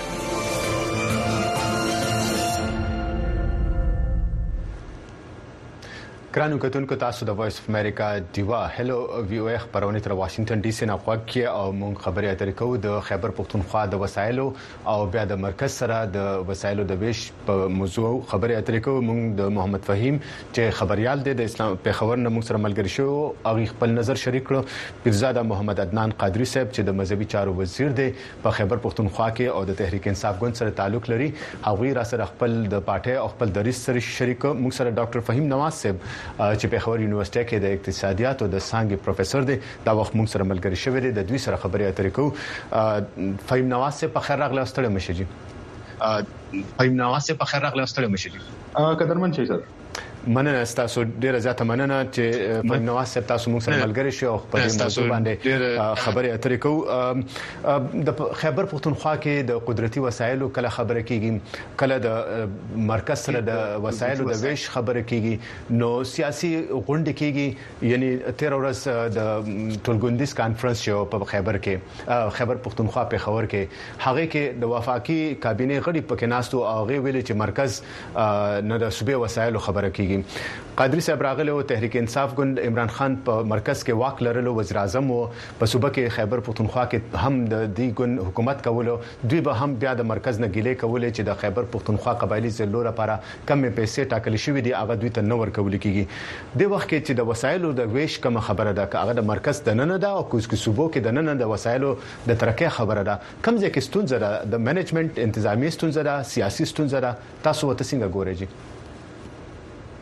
ګرانو کتونکو تاسو د وایس اف امریکا دیوا هلو وی او خبرونه تر واشنگټن ډي سي نه خوښه او مونږ خبرې اترې کوو د خیبر پختونخوا د وسایلو او بیا د مرکز سره د وسایلو د ویش په موضوع خبرې اترې کوو. مونږ د محمد فهیم چې خبريال دی د اسلام په خبر نه مونږ سره ملګری شو او خپل نظر شریک کړو. پیرزاده محمد عدنان قادری صاحب چې د مذهبي چارو وزیر دی په خیبر پختونخوا کې او د تحریک انصاف ګوند سره تعلق لري هغه را سره خپل د پارټي او خپل دریس سره شریک. مونږ سره ډاکټر فهیم نواز صاحب چې په خبر یونیورسيټي کې د اقتصادیات او د څنګه پروفیسور دی دا وخت موږ سره ملګری شوی دی د دوی سره خبرې اترې کوو. فهیم نواز صاحب په خیر راغلی استړی مشه جی. فهیم نواز صاحب په خیر راغلی استړی مشه جی. قدرمن شي سر مننه تاسو ډیره زیاته مننه چې فهیم نواز صاحب تاسو موږ سره ملګری شو او په دې موضوع باندې خبرې اترې کوو. د خیبر پختونخوا کې د قدرتي وسایلو کله خبره کیږي کله د مرکز سره د وسایلو د ویش خبره کیږي نو سیاسي غونډه کیږي یعنی تیر ورځ د ټولګوندیز کانفرنس شو په خیبر کې خیبر پختونخوا په خبر کې هغه کې د وفاقي کابینه غړي پکې ناستو او هغه ویل چې مرکز نه د صوبې وسایلو خبره کیږي. قادری صاحب راغله او تحریک انصاف ګوند عمران خان په مرکز کې واک لرلو وزیر اعظم او په صوبه کې خیبر پختونخوا کې هم د دې ګوند حکومت کولو دوی به هم بیا د مرکز نه ګیلې کولې چې د خیبر پختونخوا قبایلی ضلعو لپاره کم پیسې ټاکل شوې دي هغه دوی ته نو ورکول کیږي. د وخت کې چې د وسایلو د ویش کوم خبره ده هغه د مرکز د نن نه ده او کوم کې صوبو کې د نن نه د وسایلو د ترقې خبره ده کوم ځکه ستونزه ده د منیجمنت انتظامی ستونزه ده سیاسي ستونزه ده تاسو وته څنګه ګورئ؟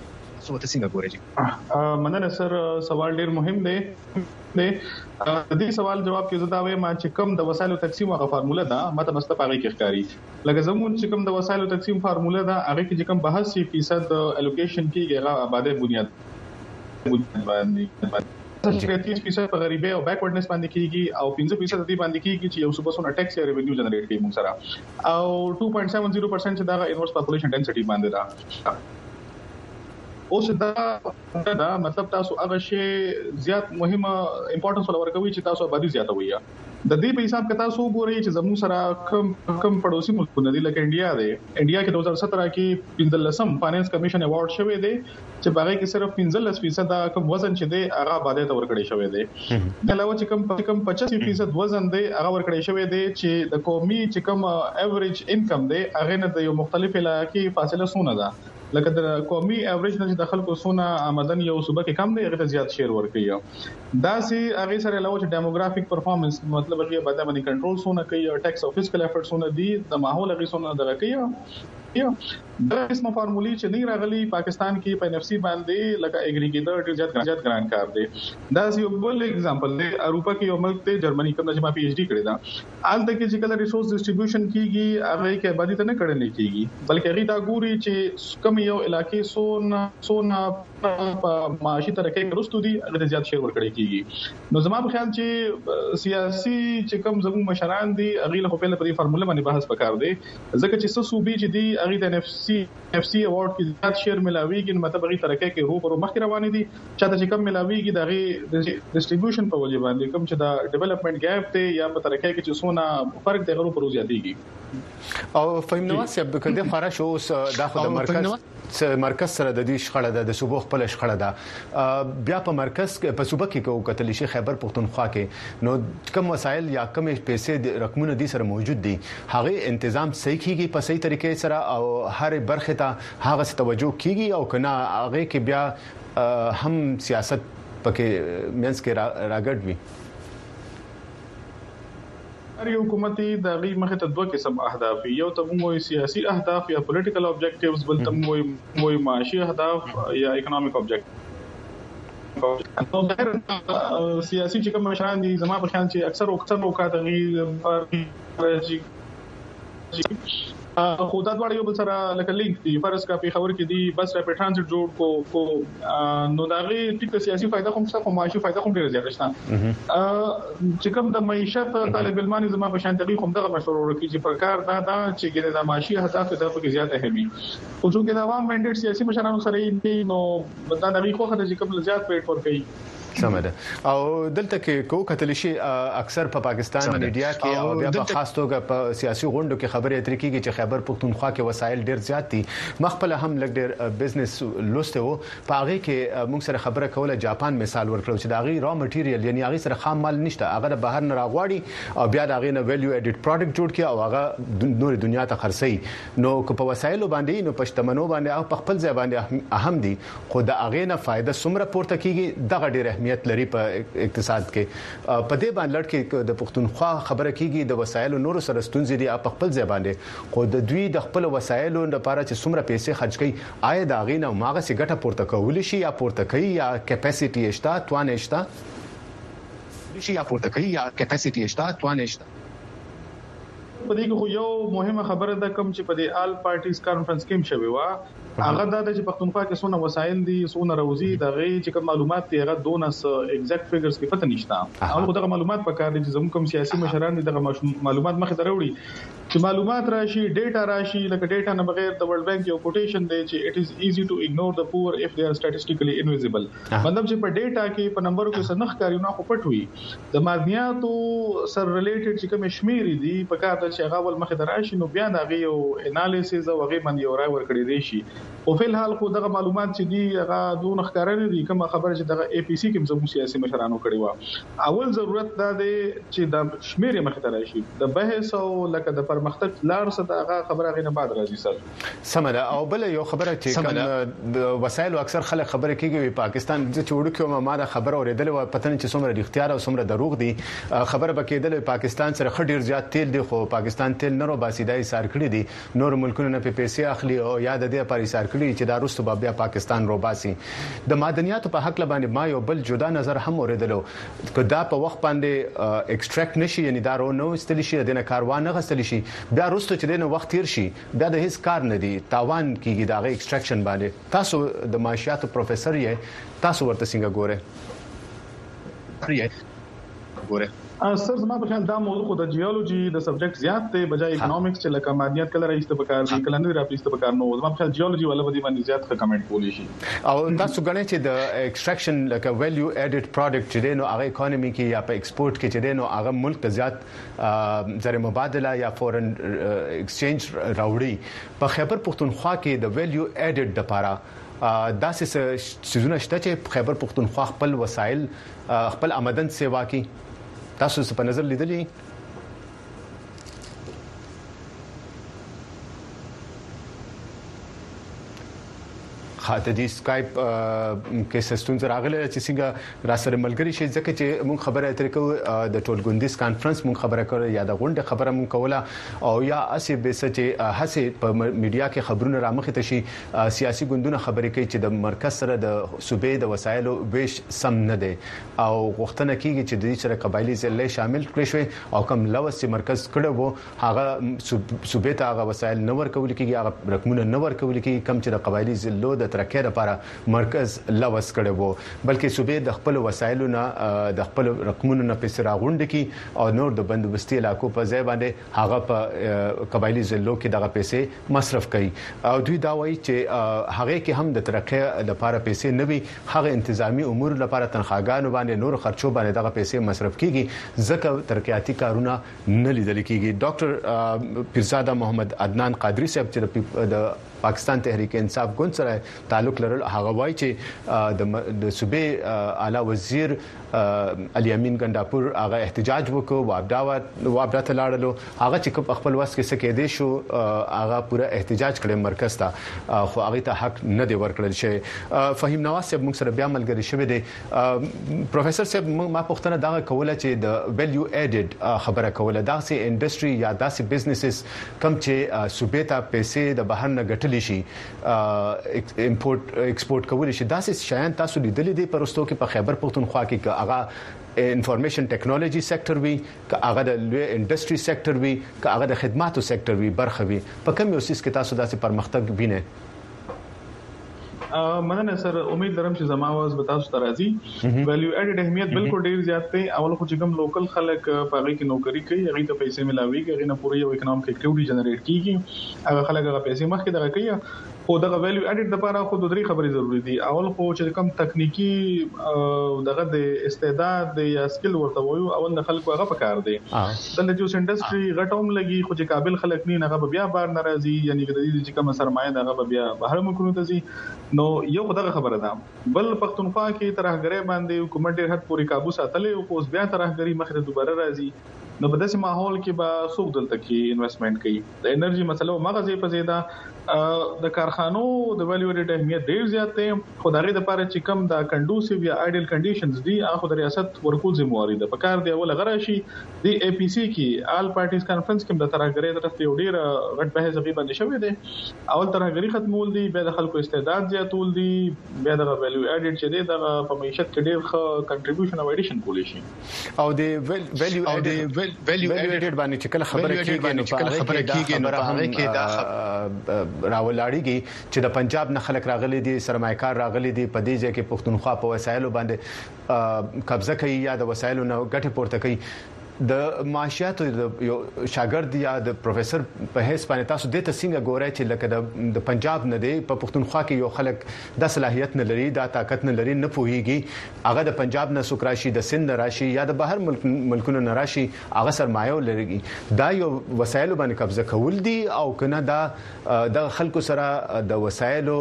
تاسو ته څنګه ګورئ؟ مننه سر، سوال ډیر مهم دی. د دې سوال جواب کې زدا وې ما چې کوم د وسایلو تقسیم هغه فارموله ده ماته مستفاغي کې ښکاری لکه زمون چې کوم د وسایلو تقسیم فارموله ده هغه کې چې کوم بحث شي فیصد الوکیشن کېږي هغه آباده بنیاد باندې تیس فیصد په غریبۍ او بیکورډنس باندې کېږي او پنځه فیصد دې باندې کېږي چې یو صوبه ټیکس یا ریونیو جنریټ کوي موږ سره او two point seven zero percent چې دا انورس پاپولیشن ډنسټي باندې ده. اوس دا دا مطلب تاسو هغه شی زیات مهمه امپورټنس ولورکوي چې تاسو آبادی زیاته وي. د دې په حساب کې تاسو ګورئ چې زموږ سره کم کم پړوسی ملکونه دي لکه انډیا دی. انډیا کې two thousand seventeen کې پنځلسم فاینانس کمیشن ایوارډ شوی دی چې باغې کې صرف پنځلس فیصد کم وزن چې دی هغه آبادی ته ورکړی شوی دی. د علاوه چې کم کم پچاسی فیصد وزن دی هغه ورکړی شوی دی چې د قومي چې کم ایوریج انکم دی هغه نه د یو مختلف علاقې فاصله سونه ده. لکه د قومي ایوریج نه د خلکو سونه آمدن یو صوبه کې کم دی هغه ته زیات شیر ورکړي. دا سي هغه سره علاوه چې ډیموګرافیک پرفارمنس مطلب هغه باندې باندې کنټرول سونه کوي او ټیکس او فیسکل افورټ سونه دي د ماحول هغه سونه دغه کوي. یو دا اسمه فارمولې چې نه راغلي پاکستان کې په ان اف سي باندې لکه اګریګیټر ډیر زیات زیات ګران کار دی. دا یو بل اگزامپل دی. اروپا کې یو ملک ته جرمني کوم چې ما پی ایچ ډی کړی دا آل تک چې کله ریسورس ډیسټریبیوشن کیږي هغه کې آبادی ته نه کړنې کیږي بلکې هغه دا ګوري چې کوم یو علاقې سون سون په معاشي ترقۍ کې رستو دي هغه زیات شیر ورکړي کیږي. نو زما په خیال چې سیاسي چې کوم زموږ مشران دي هغه له خپل په دې فارموله باندې بحث وکړ دي ځکه چې څه صوبې چې دي هغه د ان اف سي اف سي ایوارډ کې زیات شیر ملاويږي نو مطلب هغه ترقۍ کې رو پر مخ روانې دي چې دا چې کم ملاويږي د هغه ډیسټریبیوشن په وجه باندې کوم چې دا ډیولپمنٹ ګیپ دی یا په ترقۍ کې چې سونه فرق دی غو پر زیاتېږي. او فهم نو سب کده خارش اوس داخله مرکز مرکز سره د دې شخړه د صوبو خپل شخړه ده بیا په مرکز په صوبه کې کو کتل شي خیبر پختونخوا کې نو کوم وسایل یا کوم پیسې رقمونه دي سره موجود دي هغه تنظیم صحیح کیږي په صحیح طریقې سره او هر برخه ته هغه توجه کیږي او کنه هغه کې بیا هم سیاست پکې مینس کې راګډ وي. هر حکومتي د غي مخه ته دوه قسم اهداف یو ته موږ سیاسي اهداف یا پولیټیکل اوبجیکټیوز بل ته موږ موږ معاشي اهداف یا اکونومیک اوبجیکټیوز. نو ظاهر سیاسي چې کوم مشران دي زما په خیال چې اکثر اکثر وکړه غي خو دا ډول یو بل سره لکه لینک دی فرض کا په خبر کې دی بس راپټ ترانزیت جوړ کو کو نو دا غي ټیک سیاسي فائدہ کوم څه معاشي فائدہ کوم ډیر زیات شته چې کوم د معیشت طالب علمان زما په شان تغي کوم دغه مشورو کې چې پرکار دا دا چې ګره د معاشي اهداف د په کې زیات اهمي او چې د عوام منډیټ سیاسي مشرانو سره یې نو دا د غي خو خدای چې کوم زیات پیټ ور کوي سمده او دلته کې کو کتل شي اکثر په پاکستان میډیا کې او بیا په خاص توګه په سیاسي غونډو کې خبرې اترې کیږي چې خیبر پختونخوا کې وسایل ډیر زیات دي مخبل هم لګ ډیر بزنس لوسته وو په هغه کې موږ سره خبره کوله جاپان مثال ورکړو چې دا غي را مټیریل یعنی هغه سره خام مال نشته هغه د بهر نه راغواړي او بیا دا غي نه ویلیو اډیټ پروډکټ جوړ کړي او هغه نور دنیا ته خرڅي نو په وسایلو باندې نو پښتمنو باندې او په خپل ځای باندې اهم دي خو د هغه نه فائدہ سمره پورته کیږي دغه ډیر اهمیت لري په اقتصاد کې په دې باندې لړ کې د پښتونخوا خبره کیږي د وسایلو نور سره ستونزې دي په خپل ځای باندې خو د دوی د خپل وسایلو لپاره چې څومره پیسې خرج کړي آیا دا غي نه ماغه سي ګټه پورته کول شي یا پورته کوي یا کیپاسيټي شته توان شته شي یا پورته کوي یا کیپاسيټي شته توان شته. په دې کې یو مهمه خبره ده کوم چې په دې آل پارټیز کانفرنس کې شوی و هغه دا چې پښتونخوا کې څونه وسایل دي څونه روزي د غي چې کوم معلومات دي هغه دونس ایگزیکټ فیګرز کې پته نشته او دغه معلومات په کار دي چې زموږ کوم سیاسي مشران دي دغه معلومات مخه دروړي چې معلومات راشي ډیټا راشي لکه ډیټا نه بغیر د ورلد بانک یو کوټیشن دی چې اټ از ایزي ټو اګنور د پور اف دے ار سټاتستیکلی انویزیبل مطلب چې په ډیټا کې په نمبرو کې سنخ کاریونه خو پټ وي د مادیاتو سر ریلیټډ چې کوم شمیرې دي په کار د چې غوول مخه دراشي نو بیا دا غي یو انالیسز او غي باندې یو رائے ورکړي دی شي او په الحال خو دغه معلومات چې دي هغه دون ښکارانه دي کوم خبره چې دغه اي پی سي کې زموږ سیاسي مشرانو کړی و اول ضرورت دا دی چې د شمیرې مخه دراشي د بحث او لکه د پرمختګ لار څخه دغه خبره غینه بعد راځي سر سمره او بل یو خبره چې کوم وسایل اکثر خلک خبره کوي پاکستان چې وړو کې ما دا خبره اوریدل و پته نه چې څومره اختیار او څومره دروغ دي خبره بکیدل پاکستان سره خډیر زیات تیل دی خو پاکستان پاکستان تل نورو باسیدای سار کړی دي نور ملکونو نه په پیسې اخلي او یاد دې پر سار کړی چې دا روسو بیا پاکستان رو باسي د معدنیاتو په حق لبانې ما یو بل جدا نظر هم اوریدلو کدا په وخت باندې ایکستراکټ نشي یعنی دا رو نو استل شي د نه کاروان غستل شي بیا روسو چې د وخت تیر شي بیا د هیڅ کار نه دی تاوان کیږي دا ایکستراکشن باندې تاسو د معاشياتو پروفیسور یې تاسو ورته څنګه ګوره ګوره سر زما په خیال دا موضوع خو د جیولوژي د سبجیکټ زیات ته بجای اکونومکس چې لکه مادیات کله راځي په کار دي کله نه راځي په کار نو زما په خیال جیولوژي ولا بدی باندې زیات ښه کمنټ کولی شي او تاسو غواړئ چې د ایکستراکشن لکه ویلیو اډډ پروډکټ چې نو هغه اکانومي کې یا په ایکسپورت کې چې نو هغه ملک ته زیات زر مبادله یا فورن ایکسچینج راوړي په خیبر پختونخوا کې د ویلیو اډډ لپاره داسې سيزونه شته چې خیبر پختونخوا خپل وسایل خپل آمدن سیوا کې تاسو څه په نظر لیدلی خاطر دي سکایپ کې سستون راغله چې څنګه را سره ملګری شي ځکه چې مون خبره اترې کو د ټولګوندیز کانفرنس مون خبره کړې یا د غونډه خبره مون کوله او یا اسی به چې هڅه په میډیا کې خبرونه رامخې ته شي سیاسي ګوندونه خبرې کوي چې د مرکز سره د صوبې د وسایلو ویش سم نه دي او غوښتنه کیږي چې د دې سره قبایلی ضلع شامل کړي شي او کوم لوس چې مرکز کړه وو هغه صوبې ته هغه وسایل نه ورکول کیږي هغه رقمونه نه ورکول کیږي کم چې د قبایلی ضلع د ترکیه لپاره مرکز لوس کړي وو بلکې صوبې د خپل وسایلو نه د خپل رقمونو نه پیسې راغونډ کی او نور د بندوبستي علاقو په ځای باندې هغه په قبایلی ضلعو کې دغه پیسې مصرف کړي او دوی دا وایي چې هغه کې هم د ترقیه لپاره پیسې نه وي هغه انتظامی امور لپاره تنخواګانو باندې نور خرچو باندې دغه پیسې مصرف کیږي ځکه ترقیاتي کارونه نه لیدل کیږي ډاکټر پیرزاده محمد عدنان قادری صاحب چې د پاکستان تحریک انصاف ګوند سره تعلق لرل هغه وایي چې د د صوبې اعلی وزیر علي امین ګنداپور هغه احتجاج وکړ وابدا وابدا ته لاړلو هغه چې خپل واس کې سکه دي شو هغه پوره احتجاج کړي مرکز ته خو هغه ته حق نه دی ورکړل شي فهیم نواز صاحب موږ سره بیا ملګری شوی دی پروفیسور صاحب ما پوښتنه دا کوله چې د ویلیو اډډ خبره کوله دا سي انډستری یا دا سي بزنسز کم چې صوبې ته پیسې د بهر نه ګټل شي امپورټ ایکسپورټ کول شي دا سي شایان تاسو لیدلې دي پرستو کې په خیبر پختونخوا کې هغه انفارمیشن ټیکنالوژي سېکټر وي که هغه د انډستری سېکټر وي که هغه د خدماتو سېکټر وي برخه وي په کوم یو سیس کې تاسو داسې پرمختګ وینئ مننه سر امید لرم چې زما واز به تاسو ته راځي ویلیو اډډ اهمیت بالکل ډیر زیات دی اول خو چې کوم لوکل خلک په هغه کې نوکری کوي هغه ته پیسې ملاويږي هغه نه پوره یو اکونومیک اکټیویټي جنریټ کیږي هغه خلک هغه پیسې مخکې دغه کوي خو دغه ویلیو اډډ لپاره خو د درې خبرې ضروری دي اول خو چې کوم تکنیکی دغه د استعداد یا سکل ورته وایو اول د خلکو هغه پکار دي د جوس انډستری غټوم لګي خو چې قابل خلک نه هغه بیا بار ناراضي یعنی د دې چې کوم سرمایه دغه بیا بهر ملکونو ته ځي نو یو خدای خبره ده بل پښتونخوا کې ترهګری باندې حکومت ډېر حد پوری काबू ساتلې او اوس بیا ترهګری مخه دوباره راځي نو په داسې ماحول کې به څوک دلته کې انویسټمنټ کوي د انرژي مسله مغزه په زیاده د کارخانو د ویلیو اډډ اهمیت ډیر زیات دی خو دا غي د لپاره چې کم د کنډوسیو یا آیډل کنډیشنز دي هغه د ریاست ورکول ذمہواری ده په کار دی اول غراشي د اي پي سي کې آل پارټیز کانفرنس کې د ترهګری طرف یو ډیر غټ بحث غي باندې شوی دی اول ترهګری ختمول دي بیا د خلکو استعداد زیاتول دي بیا د ویلیو اډډ چې دی د په معیشت کې ډیر ښه کنټریبیوشن او اډیشن کولی شي او د ویلیو اډډ ویلیو اډډ باندې چې کله خبره کیږي نو په خبره کیږي نو په هغه کې دا راولاړیږي چې د پنجاب نه خلک راغلي دي سرمایکار راغلي دي په دې ځای کې پښتونخوا په وسایلو باندې قبضه کوي یا د وسایلو نه ګټه پورته کوي د معاشياتو د یو شاګرد یا د پروفیسور په هیڅ باندې تاسو د تاسو ګورئ چې لکه د پنجاب نه دی په پښتونخوا کې یو خلک د صلاحيت نه لري د طاقت نه لري نه پوهیږي هغه د پنجاب نه سوکراشي د سند راشي یا د بهر ملک ملکونو نه راشي هغه سرمایه لري دا یو وسایل باندې قبضه کول دي او کنه دا د خلکو سره د وسایلو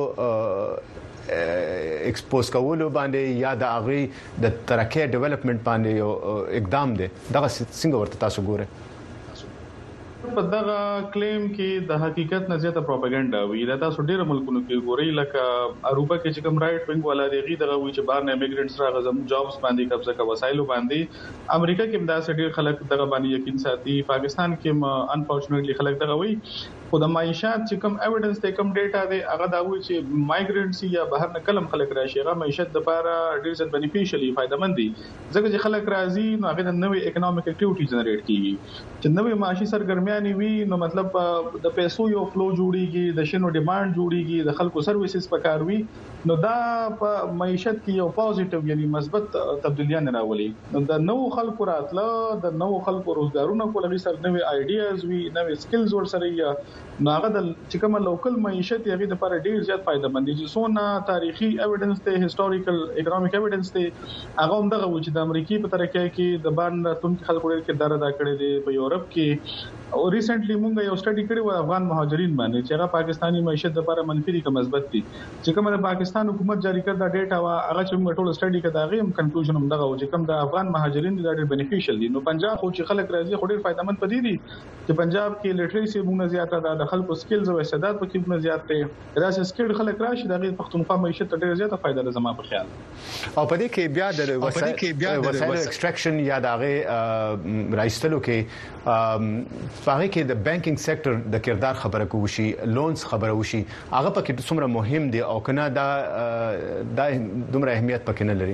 ایکسپوز کول باندې یا د اغه د ترقی ډیولپمنٹ باندې یو اقدام دی دا څنګه ورته تاسو ګوره په دغه کلیم کې د حقیقت نه زیاته پروپاګاندا وی دا تاسو ډیره ملکونو کې ګوري لکه اروپا کې چې کوم رائټ وینګ ولا دیږي دغه وی چې بار نه ایميګرنټس راغزم جابس باندې قبضه کا وسایلو باندې امریکا کې دا ډیر خلک دغه باندې یقین ساتي پاکستان کې انفورچونټلی خلک دغه وی خو د معیشت چې کوم ایویډنس ته کوم ډیټا دی هغه دا وی چې مایګرنټس یا بهر نه کلم خلک راشي هغه معیشت د لپاره ډیر زیات بینیفیشلی فائدمن دي ځکه چې خلک راځي نو هغه د نوې اکونومیک اکټیویټی جنریټ کیږي چې نوې معاشي سرګرمیانې وي نو مطلب د پیسو یو فلو جوړیږي د شنو ډیماند جوړیږي د خلکو سرویسز پکاروي نو دا په معیشت کې یو پوزټیو یعنی مثبت تبدیلیاں راولي نو د نو خلکو راتله د نو خلکو روزګارونه کولوي سره نوې آیډیاز وي نوې سکلز ورسره یا نو هغه د چې کوم لوکل معیشت یې د لپاره ډیر زیات فائدمن دي چې څونه تاریخي ایویډنس ته هیستوریکل اکونومیک ایویډنس ته هغه هم دغه و چې د امریکای په طریقې کې د باندې تون خلکو ډیر کردار ادا کړی دی په یورپ کې او ریسنټلی موږ یو سټډي کړی و افغان مهاجرین باندې چې هغه پاکستانی معیشت لپاره منفي دي که مثبت دي چې کوم د پاکستان حکومت جاری کړ دا ډیټا وا هغه چې موږ ټول سټډي کړه دا غیم کنکلوژن هم دغه و چې کوم د افغان مهاجرین د ډېر بینیفیشل دي نو پنجاب خو چې خلک راځي خو ډېر فائدمن پدې دي چې پنجاب کې لټریسي موږ زیاته ده د خلکو سکلز او استعداد په کې موږ زیات دي راځي سکل خلک راشي د پښتونخوا معیشت ډېر زیاته فائدہ ده زما په خیال او پدې کې بیا د وسایل ایکستراکشن یا دغه رایستلو کې هغه کې د بانکینګ سېکټر د کردار خبره کوشي لونز خبره وشي هغه پکې څومره مهم دي او کنه دا د دومره اهمیت پکې نه لري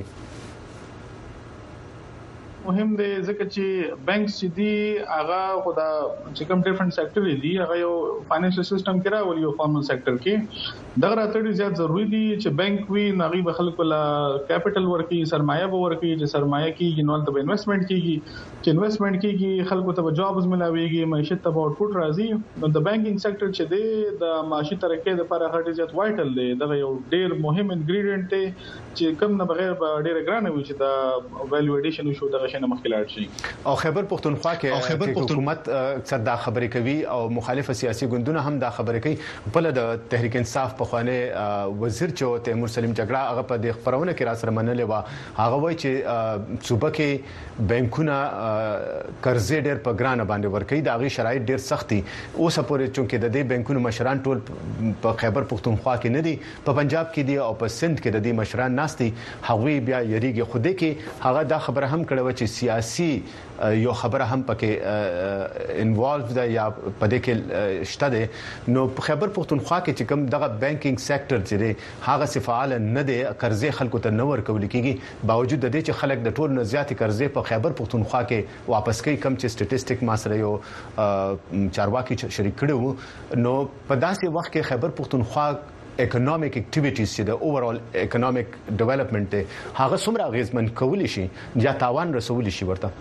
مهم دی ځکه چې بانکس چې دی هغه خدا چې کوم ډیفرنٹ سېکټر دي هغه یو فاینانشل سیستم کې راولي یو فارمل سېکټر کې دغه راته زیات ضروری دي چې بانک وی نغي به خلکو لا کیپټل ورکی سرمایه به ورکی چې سرمایه کې نوال ته انویسټمنٹ کیږي چې انویسټمنٹ کیږي خلکو ته جابز ملاويږي معیشت ته آوټپوټ راځي نو د بانکینګ سېکټر چې دی د معاشي ترقۍ لپاره هغه زیات وایټل دی دغه یو ډیر مهم انګریډینټ دی چې کوم نه بغیر ډیر ګران وي چې د ویلیو اډیشن شو دغه شنه مخکلات شي او خیبر پختونخوا کې حکومت اکثر دا خبرې کوي او مخالف سیاسي ګوندونه هم دا خبرې کوي په لده تحریک انصاف په خوانه وزیر چې تیمور سلیم جګړه هغه په د خبرونه کې را سره منلې و هغه وایي چې صوبه کې بانکونه قرضې ډېر په ګرانه باندې ورکړي دا غي شرایط ډېر سختي اوس پورې چې د دې بانکونو مشران ټول په خیبر پختونخوا کې نه دي په پنجاب کې دي او په سند کې د دې مشران ناستي هغوی بیا یریږي خوده کې هغه دا خبره هم کړو چې سیاسي یو خبره هم پکې انوالو ده یا پدې کې شته ده نو خیبر پختونخوا کې چې کوم دغه بانکینګ سېکټر چې دی هغه فعال نه دی قرضې خلکو ته نور کول کیږي باوجود د دې چې خلک د ټول نه زیاتې قرضې په خیبر پختونخوا کې واپس کوي کم چې سټټیسټیک ما سره یو چارواکي شریک کړو نو په داسې وخت کې خیبر پختونخوا اکونومیک اکټیویټیز چې د اوورال اکونومیک ډیولپمنٹ ته هغه څومره غیزمن کولی شي یا تاوان رسول شي ورته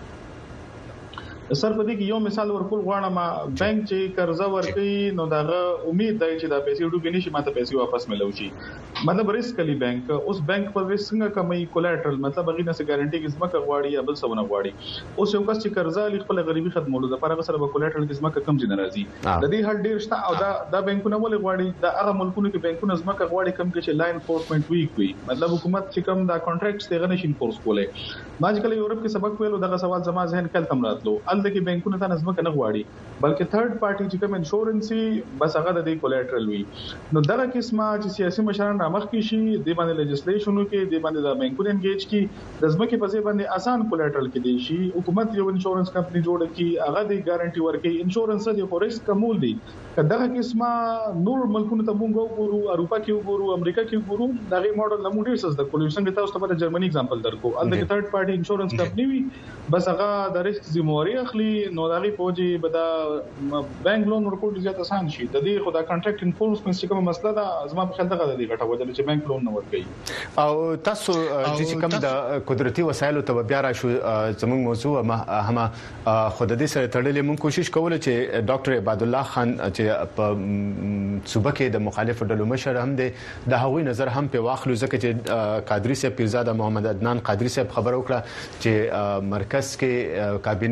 سر په دې کې یو مثال ورکول غواړم بانک چې قرضه ورکړي نو داغه امید دی چې دا پیسې ډوبې نشي ماته پیسې واپس ملو شي مطلب ریسک کلی بانک اوس بانک په ریسک څنګه کمي کولیټرل مطلب هغه نه څه ګارانټي کې زما کوي یا بل څه ونه غواړي اوس یو کس چې قرضه لې خپل غریبي ختمولو د لپاره سره به کولیټرل کې زما کم ځای ناراضي د دې حل ډیر شته او دا د بانکونو ولې غواړي دا هغه ملکونو کې بانکونو زما غواړي کم کې چې لاین انفورسمنت ویک وي مطلب حکومت چې کم دا کانټراکټس ته غنښ انفورس کولای ماجیکلی یورپ کې سبق ویلو دغه سوال زما ذهن کله تم راتلو ال د کې بانکونو ته نظم کنه غواړي بلکې تھرد پارټي چې کوم انشورنسي بس هغه د دې کولیټرل وي نو دغه قسمه چې سیاسي مشران رامخ کی شي د باندې لیجسلیشنو کې د باندې د بانکونو انګیج کی د ځمکې په ځای باندې آسان کولیټرل کې دی شي حکومت یو انشورنس کمپنی جوړ کی هغه د ګارانټي ورکړي انشورنس د فورست کمول دی دغه قسمه نور ملکونو ته مونږ وګورو اروپا کې وګورو امریکا کې وګورو دغه موډل نمو ډیر سز د کولیشن کې تاسو ته جرمني اگزامپل درکو ال د تھرد پارټي انشورنس کمپنی وي بس هغه د ریسک ذمہواری اخلي نو دغه فوجي بدا بانک لون ورکول زیات آسان شي د دې خدا کانټراکټ انفورسمنت چې کومه مسله ده زما په خیال دغه د دې غټه وجه چې بانک لون نه ورکړي او تاسو چې کوم د قدرتي وسایلو ته بیا را شو زموږ موضوع هم خود دې سره تړلې مونږ کوشش کوله چې ډاکټر عباد الله خان چې په صوبه کې د مخالفو ډلو مشر هم دی د هغوی نظر هم په واخلو ځکه چې قادری صاحب پیرزاده محمد عدنان قادری صاحب خبر وکړه چې مرکز کې کابینه غړي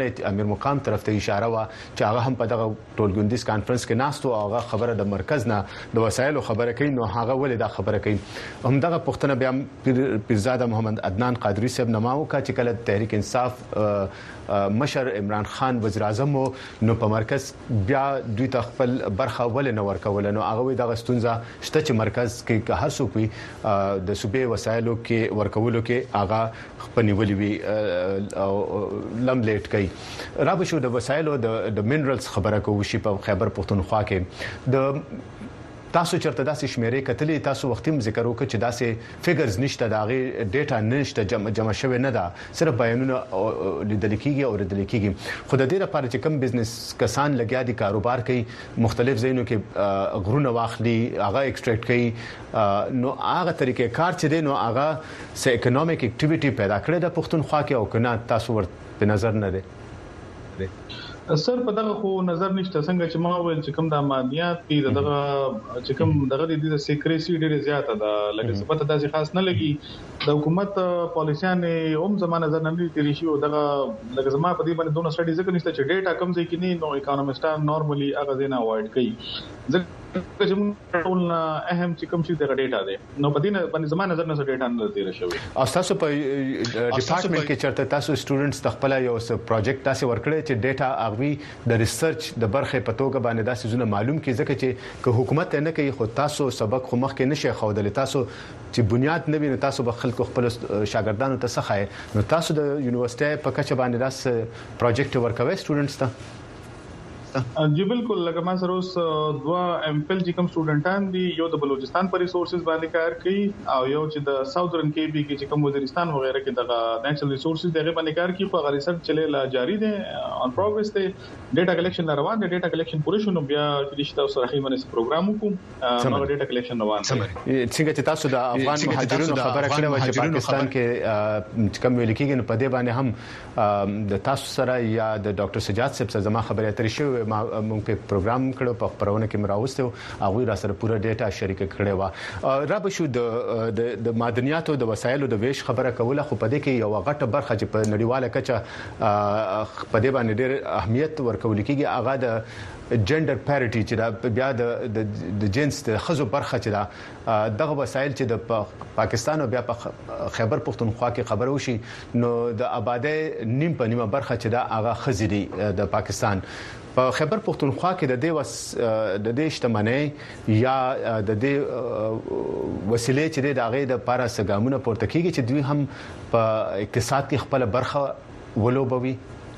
کړې امیر مقام طرف ته اشاره وا چې هغه هم په دغه ټولګوندیز کانفرنس کې ناستو او هغه خبره د مرکز نه د وسایلو خبره کوي نو هغه ولې دا خبره کوي هم دغه پښتنه بیا پیرزاده محمد عدنان قادری صاحب نماو کا چې کله تحریک انصاف مشر عمران خان وزیر اعظم نو په مرکز بیا دوی ته خپل برخه ول نه ورکول نو هغه دغه ستونزه شته چې مرکز کې هر څوک د صوبې وسایلو کې ورکولو کې هغه خپنیولي وي او لم لیټ کوي را به شو د وسایلو د منرالز خبره کوو شي په خیبر پختونخوا کې د تاسو چرته داسې شمیرې کتلې تاسو وختیم ذکر وکړ چې داسې فګرز نشته داغه ډیټا نشته جمع جمع شوی نه ده صرف بیانونه لیدل کیږي او لیدل کیږي خو د دې لپاره چې کم بزنس کسان لګیا دي کاروبار کوي مختلف ځایونو کې غرونه واخلي هغه ایکسټریکټ کوي نو هغه طریقې کار چې دی نو هغه سه اکونومیک اکټیویټي پیدا کړي د پښتونخوا کې او کنه تاسو ورته په نظر نه دی سر په دغه خو نظر نشته څنګه چې ما ویل چې کوم د مالیات دي دغه چې کوم دغه د سیکریسي ډیره زیاته ده لکه څه پته داسې خاص نه لګي د حکومت پالیسیان هم زمانه نظر نه لري شي او دغه لکه زما په دې باندې دوه سټډي ځکه نشته چې ډیټا کم ځای کې نه نو اکونومیسټان نورمالي هغه ځای نه اوایډ کوي ځکه چې موږ ټول اهم چې کوم شي د ډیټا دی نو په دې باندې زمانه نظر نه ډیټا نه تیر شوی او تاسو په ډپارټمنټ کې چرته تاسو سټوډنټس تخپل یو پروجیکټ تاسو ورکړی چې ډیټا اغوي د ریسرچ د برخې په توګه باندې داسې زونه معلوم کی ځکه چې که حکومت نه کوي خو تاسو سبق خو مخ کې نشي خودل تاسو چې بنیاد نه ویني تاسو به خلکو خپل شاګردانو ته څخه نو تاسو د یونیورسيټي په کچه باندې داس پروجیکټ ورکوي سټوډنټس ته جی بالکل لکه ما سره اوس دوا ایم فل چې کوم سټوډنټان دي یو د بلوچستان پر ریسورسز باندې کار کوي او یو چې د ساوثرن کې بي کې چې کوم وزیرستان وغیرہ کې د نېچرل ریسورسز دغه باندې کار کوي خو غیر ریسرچ چلے لا جاری دي ان پروګرس ته ډیټا کلیکشن روان دي ډیټا کلیکشن پوره شونه بیا چې تاسو راځي باندې پروګرام وکړو نو ډیټا کلیکشن روان دي څنګه چې تاسو د افغان مهاجرینو خبره کړې و چې پاکستان کې کوم ویل کېږي په دې باندې هم د تاسو سره یا د ډاکټر سجاد صاحب سره زما خبرې اترې شوې موږ په پروګرام کړو په خبرونه کې مراوسته هغه را سره پوره ډیټا شریک کړي و را به شو د د معدنیاتو د وسایلو د ویش خبره کوله خو په دې کې یو غټه برخه چې په نړیواله کچه په دې باندې ډېر اهمیت ورکول کېږي هغه د جندر پیریټي چې دا بیا د د جنس د خزو برخه چې دا دغه وسایل چې د پاکستان او بیا په خیبر پختونخوا کې خبرو شي نو د آبادی نیم په نیمه برخه چې دا هغه خزيدي د پاکستان په خیبر پختونخوا کې د دې وس د دې اجتماعي یا د دې وسیلې چې د هغه د پاره سګامونه پورته کیږي چې دوی هم په اقتصاد کې خپل برخه ولوبوي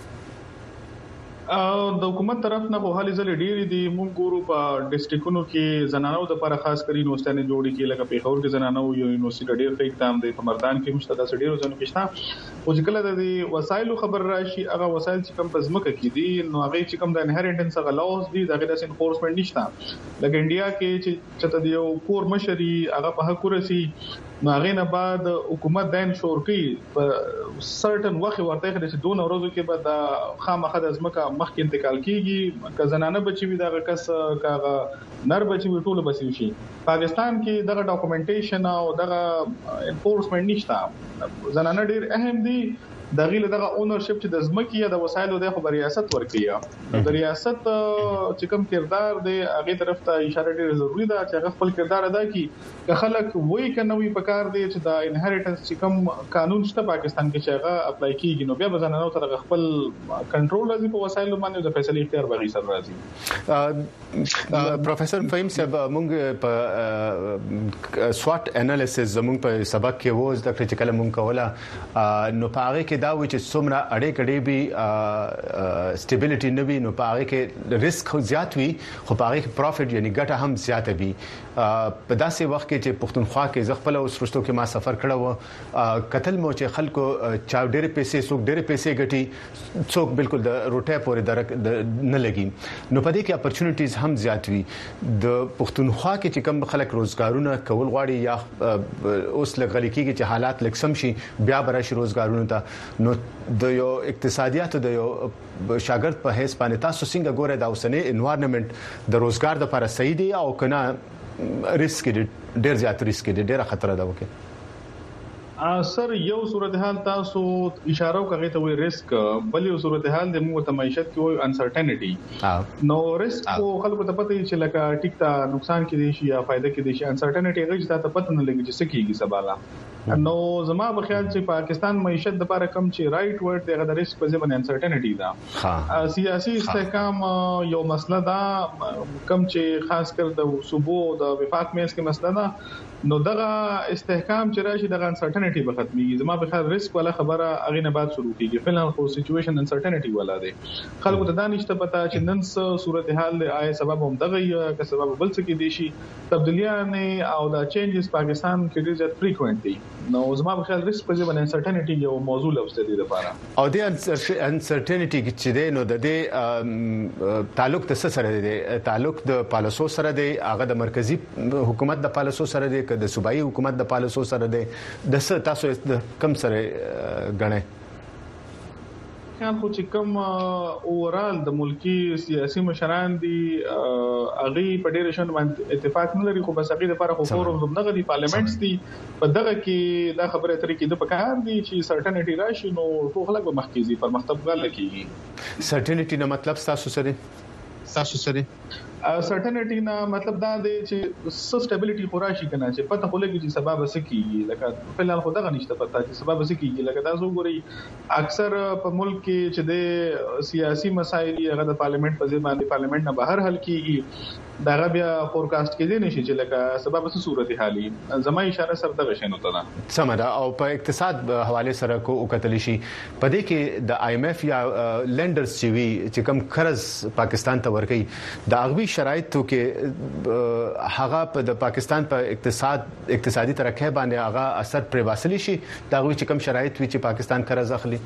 د حکومت طرف نه په حالي ځل ډیری دي مونږ ګورو په ډیسټریکونو کې زنانو د لپاره خاص کری نوستانه جوړی کې لکه پیښور کې زنانو یو یونیورسيټي ډیر ښه اقدام دی په مردان کې مشتدا سړيو ځنو کې شته او چې کله د وسایلو خبر راشي هغه وسایل چې کوم په ځمکه کې دي نو هغه چې کوم د انهریټنس هغه لاوز دي دغه د انفورسمنت نشته لکه انډیا کې چې چته دی یو کور مشري هغه په حق ورسي نو هغه نه بعد حکومت دین شور کوي په سرټن وخت ورته چې دوه ورځې کې به د خامخه د ځمکه مخکې انتقال کیږي که زنانه بچي وي دا کس کاغه نر بچي وي ټول بچي شي پاکستان کې دغه ډاکومېنټیشن او دغه انفورسمنت نشته زنانه ډیر اهم دي دغه دغه اونرشپ چې د ځمکې یا د وسایلو د خبر ریاست ورکیه د ریاست چې کوم کردار دی هغه طرف ته اشاره ډیره ضروری ده چې هغه خپل کردار ادا کړي که خلک وایي کنه وی په کار دی چې د انهریټنس چې کوم قانون شته پاکستان کې چې هغه اپلای کیږي نو بیا بزنانو تر خپل کنټرول راځي په وسایلو باندې د فیصله اختیار بغي سره راځي پروفیسور فهیم صاحب مونږ په سوات انالیسس زموږ په سبق کې وو د چې کله مونږ کوله نو په هغه کې دا و چې څومره اړې کډې به سټیبিলিټي نه وي نو په هغه کې ریسک زیات وي خو په هغه کې پروفټ یعنی ګټه هم زیاته وي په داسې وخت کې چې پښتونخوا کې زغپل او سرستو کې ما سفر کړو و قتل مو چې خلکو چا ډېر پیسې څوک ډېر پیسې ګټي څوک بالکل د روټه پورې درک نه لګي نو په دې کې اپورچونټیز هم زیات وي د پښتونخوا کې چې کوم خلک روزګارونه کول غواړي یا اوس لګل کېږي چې حالات لکسم شي بیا برش روزګارونه ته نو د یو اقتصادیاتو د یو شاګرد په هیڅ باندې تاسو څنګه ګورئ دا اوسنی انوایرنمنت د روزګار لپاره صحیح دی او کنه ریسک دی ډیر زیات ریسک دی ډیر خطر ده وکړي سر یو صورتحال تاسو اشاره کوي ته وي ریسک، بل یو صورتحال د موږ ته معیشت کې وي انسرټینټی. نو ریسک کو خلکو ته پته چې لکه ټیک تا نقصان کې دي شي یا فائدہ کې دي شي، انسرټینټی غږ ته پته نه لګي چې څه کیږي سباله. نو زما په خیال چې پاکستان معیشت د لپاره کم چې رائټ ورډ دغه د ریسک په ځای باندې انسرټینټی ده. سیاسي استحکام یو مسله ده کم چې خاص کر د صوبو د وفاق مېس کې مسله ده. نو دغه استحکام چې راشي دغه انسرټینټی به ختميږي. زما په خیال ریسک ولا خبره اغه نه بعد شروع کیږي. فلحال خو سچويشن انسرټینټی ولا ده. خلکو ته دا نشته پتا چې نن څه صورتحال آی سبب هم دغه که سبب بل څه کې دي شي تبدیلیاں او دا چینجز پاکستان کې ډېر فریکوئنٹ دي. نو زما په خیال ریسک په ځای باندې انسرټینټی یو موضوع لوسته دي لپاره. او د انسرټینټی چې دی نو د دې تعلق د سره دی، تعلق د پالیسو سره دی، هغه د مرکزی حکومت د پالیسو سره دی، د صوبایي حکومت د پالیسو سره دی، د څه تاسو کم سره غنئ؟ خیال خو چې کوم اورال د ملکی سیاسي مشران دي اغي په ډېر شان باندې اتفاق نه لري، خو بس اغي لپاره خو فورم دغه دی پارلیمنټس دي په دغه کې دا خبره ترې کې د پکار دي چې سرټنټی راشي نو ټول خلک به مخکېزي پر مختب غل کېږي. سرټنټی نه مطلب تاسو سره تاسو سره سرټنټی نه مطلب دا دی چې سسټیبিলিټي خوراشي کنه چې پته خلګي چې سبب څه کیږي، لکه فلحال خو دغه نشته پته چې سبب څه کیږي. لکه تاسو ګورئ اکثر په ملک کې چې د سیاسي مسایل هغه د پارلیمنت په ځای باندې پارلیمنت نه بهر حل کیږي، دا بیا فورکاست کېدی نشي چې لکه سبب څه صورت حالي. زما اشاره سره دغه شنو ته ده سمدا. او په اقتصاد حواله سره کو وکتل شي په دې کې د آی ایم ایف یا لندرز چې وی چې کم قرض پاکستان ته ورکړي د اغوی شرایطو کې هغه په د پاکستان په اقتصاد اقتصادي ترقه باندې هغه اثر پر واسلی شي دا غوي چې کم شرایط وي چې پاکستان قرض اخلي.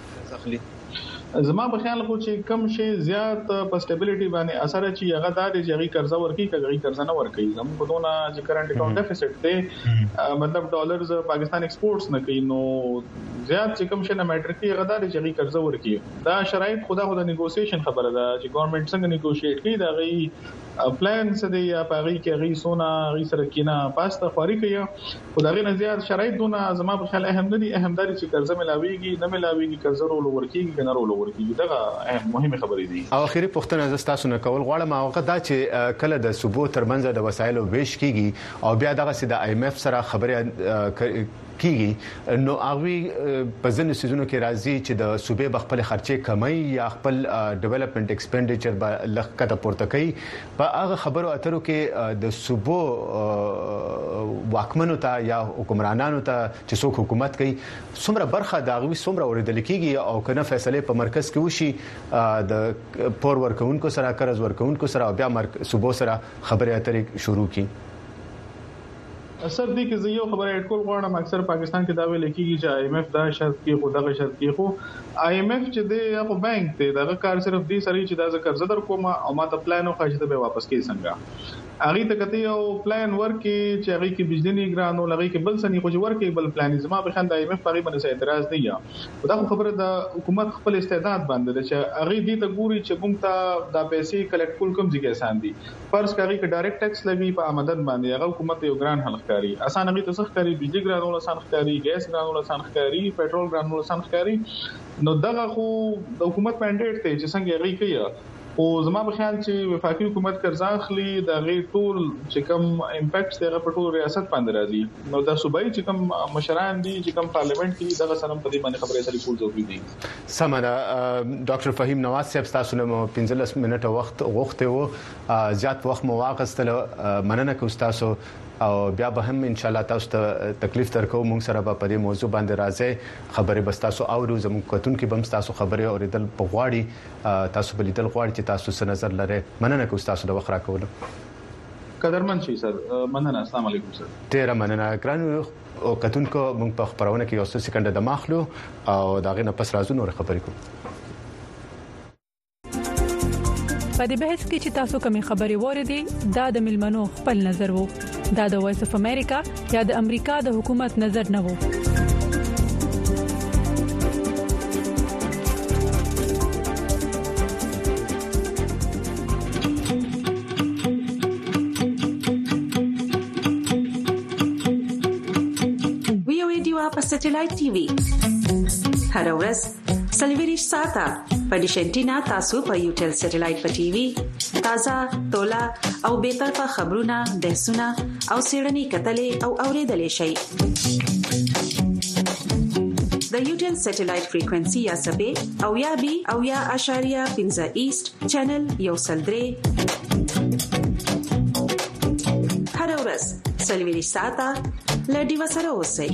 زما په خیال خو چې کم شي زیات په سټیبিলিټي باندې اثر چی هغه د دې جګی قرضه ورکی کګی قرضه نه ورکی. زموږ په دونه چې کرنٹ اکاؤنٹ ډیفیسټ دی مطلب ډالرز پاکستان ایکسپورټس نه کوي، نو زیات چې کم شي نه میټر کې هغه د جګی قرضه ورکی. دا شرایط خدا خدا نیګوسییشن خبره ده چې ګورنمنت څنګه نیګوشیټ کوي دا غي پلان څه دی یا پاغي کې غي سونا غي سره کینا پاسته خوري کوي. خدای نه زیات شرایط دونه زما په خیال اهم دي، اهم دي چې قرضه ملاويږي نه ملاويږي قرضه رول ورکیږي کنه رول ورکیږي. دغه مهمه خبرې دي. او اخیری پوښتنه زه تاسو نه کول غواړم هغه دا چې کله د صوبو ترمنځ د وسایلو ویش کیږي او بیا دغه سید آی ایم ایف سره خبره کیږي نو هغه په ځینو سيزونو کې راځي چې د صوبې بخپل خرچې کمای یا خپل ډیولپمنٹ ایکسپینډیچر به لکه پورته کوي. په هغه خبرو اترو کې د صوبو واکمنو ته یا حکمرانانو ته چې څوک حکومت کوي څومره برخه دا غوي څومره اوریدل کیږي او کنه فیصله په مرکز کې وشي د پور ورکوونکو سره قرض ورکوونکو سره او بیا صوبو سره خبرې اترې شروع کی. اثر دي کې زه یو خبره اټکول غواړم. اکثر پاکستان کې دا ویل کېږي چې آی ایم ایف دا شرط کې خو دغه شرط کې خو آی ایم ایف چې دی هغه بانک دی دغه کار صرف دې سړي چې دا قرض در کوم او ما ته پلان او خاصه به واپس کې څنګه اغه ته کته یو پلان ورکي چې هغه کې بجلی نه ګرانو لغې کې بل سني خو ورکي بل پلان زما په خند آی ایم ایف پرې باندې اعتراض دی یا دا خبره د حکومت خپل استعداد باندې چې هغه دې ته ګوري چې موږ ته د پیسې کلیکټ کول کوم ځای آسان دي. فرض کړئ چې ډایرکټ ټیکس لګي په آمدن باندې هغه حکومت یو ګران حل کوي آسان هغه ته څه کوي بجلی ګرانو آسان کوي ګیس ګرانو آسان کوي پېټرول ګرانو آسان کوي. نو دغه خو د حکومت منډیټ ته چې څنګه هغه کوي او زما په خیال چې وفاقي حکومت قرض اخلي د غي ټول چې کوم امپیکټ دغه په ټول ریاست باندې راځي. نو د صوبایي چې کوم مشران دي چې کوم پارلیمنت کې دغه سره په دې باندې خبرې اترې کول ضروري دي. سمدا ډاکټر فهیم نواز صاحب تاسو نه پنځلس منټه وخت غوښته وو زیات وخت مو واغستل مننه کوم تاسو او بیا به هم ان شاء الله تاسو ته تکلیف درکو مونږ سره په دې موضوع باندې راځي خبرې بس تاسو اورو زموږ کتون کې بم تاسو خبرې اوریدل په غواړي تاسو بل لیدل غواړي چې تاسو څه نظر لرئ مننه کوم تاسو د وخت راکولو قدرمن شي سر مننه. السلام علیکم سر. ډیر مننه ګران او کتون کو مونږ په خبرونه کې یو څه سکند د ماخلو او داغه نه پس راځو نور خبرې کوو. په دې بحث کې چې تاسو کومې خبرې وریدي دا د ملمنو خپل نظر وو دا د وایس اف امریکا یا د امریکا د حکومت نظر نه وو. سټلایټ ټي وي هر ورځ سلویریش ساته په ډیشنټینا تاسو په یوټل سټلایټ په ټي وي تازه تولا او به طرفه خبرونه بحثونه او سیړنی کتلې او اوریدلې شي د یوټل سټلایټ فریکوئنسي یا سبې او یا بي او یا اشاریه پنځه ایست چینل یو سلدري هر ورځ سلویریش ساته لډي وسره اوسئ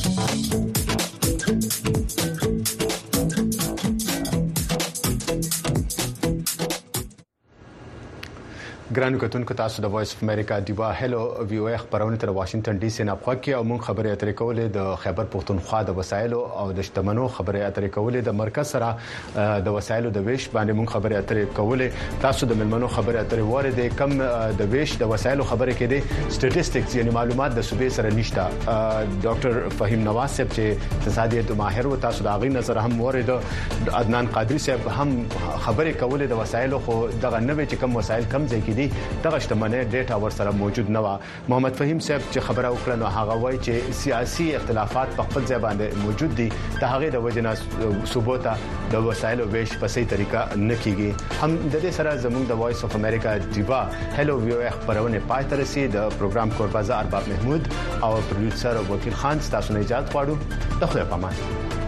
ګرانو کتونکو تاسو د وایس اف امریکا دیوا هلو وی او خبرونه تر واشنگټن ډي سي نه پخکې او مون خبرې اترې کولې د خیبر پختونخوا د وسایلو او د شتمنو خبرې اترې کولې د مرکز سره د وسایلو د ویش باندې مون خبرې اترې کولې تاسو د ملمنو خبرې اترې واره د کم د ویش د وسایلو خبرې کې دي سټټیسټکس یعنی معلومات د صوبې سره نشته ډاکټر فهیم نواز صاحب چې اقتصادي ماهر و تاسو د غي نظر هم واره د عدنان قادری صاحب هم خبرې کولې د وسایلو خو دغه نوې چې کم وسایل کم ځای کې دغه شتمنۍ ډیټا ور سره موجود نه و محمد فهیم صاحب چې خبره وکړه نو هغه وایي چې سیاسي اختلافات په خپل ځای باندې موجود دي د هغه د وجنه صوبو ته د وسایلو ویش په صحیح طریقه نه کیږي هم د دې سره زموږ د وایس اف امریکا دیوا هلو وی او خبرونه پای تر رسید د پروګرام کوربازار ارباب محمود او پروډوسر وکیل خان تاسو نه اجازه غواړو د خپل پامان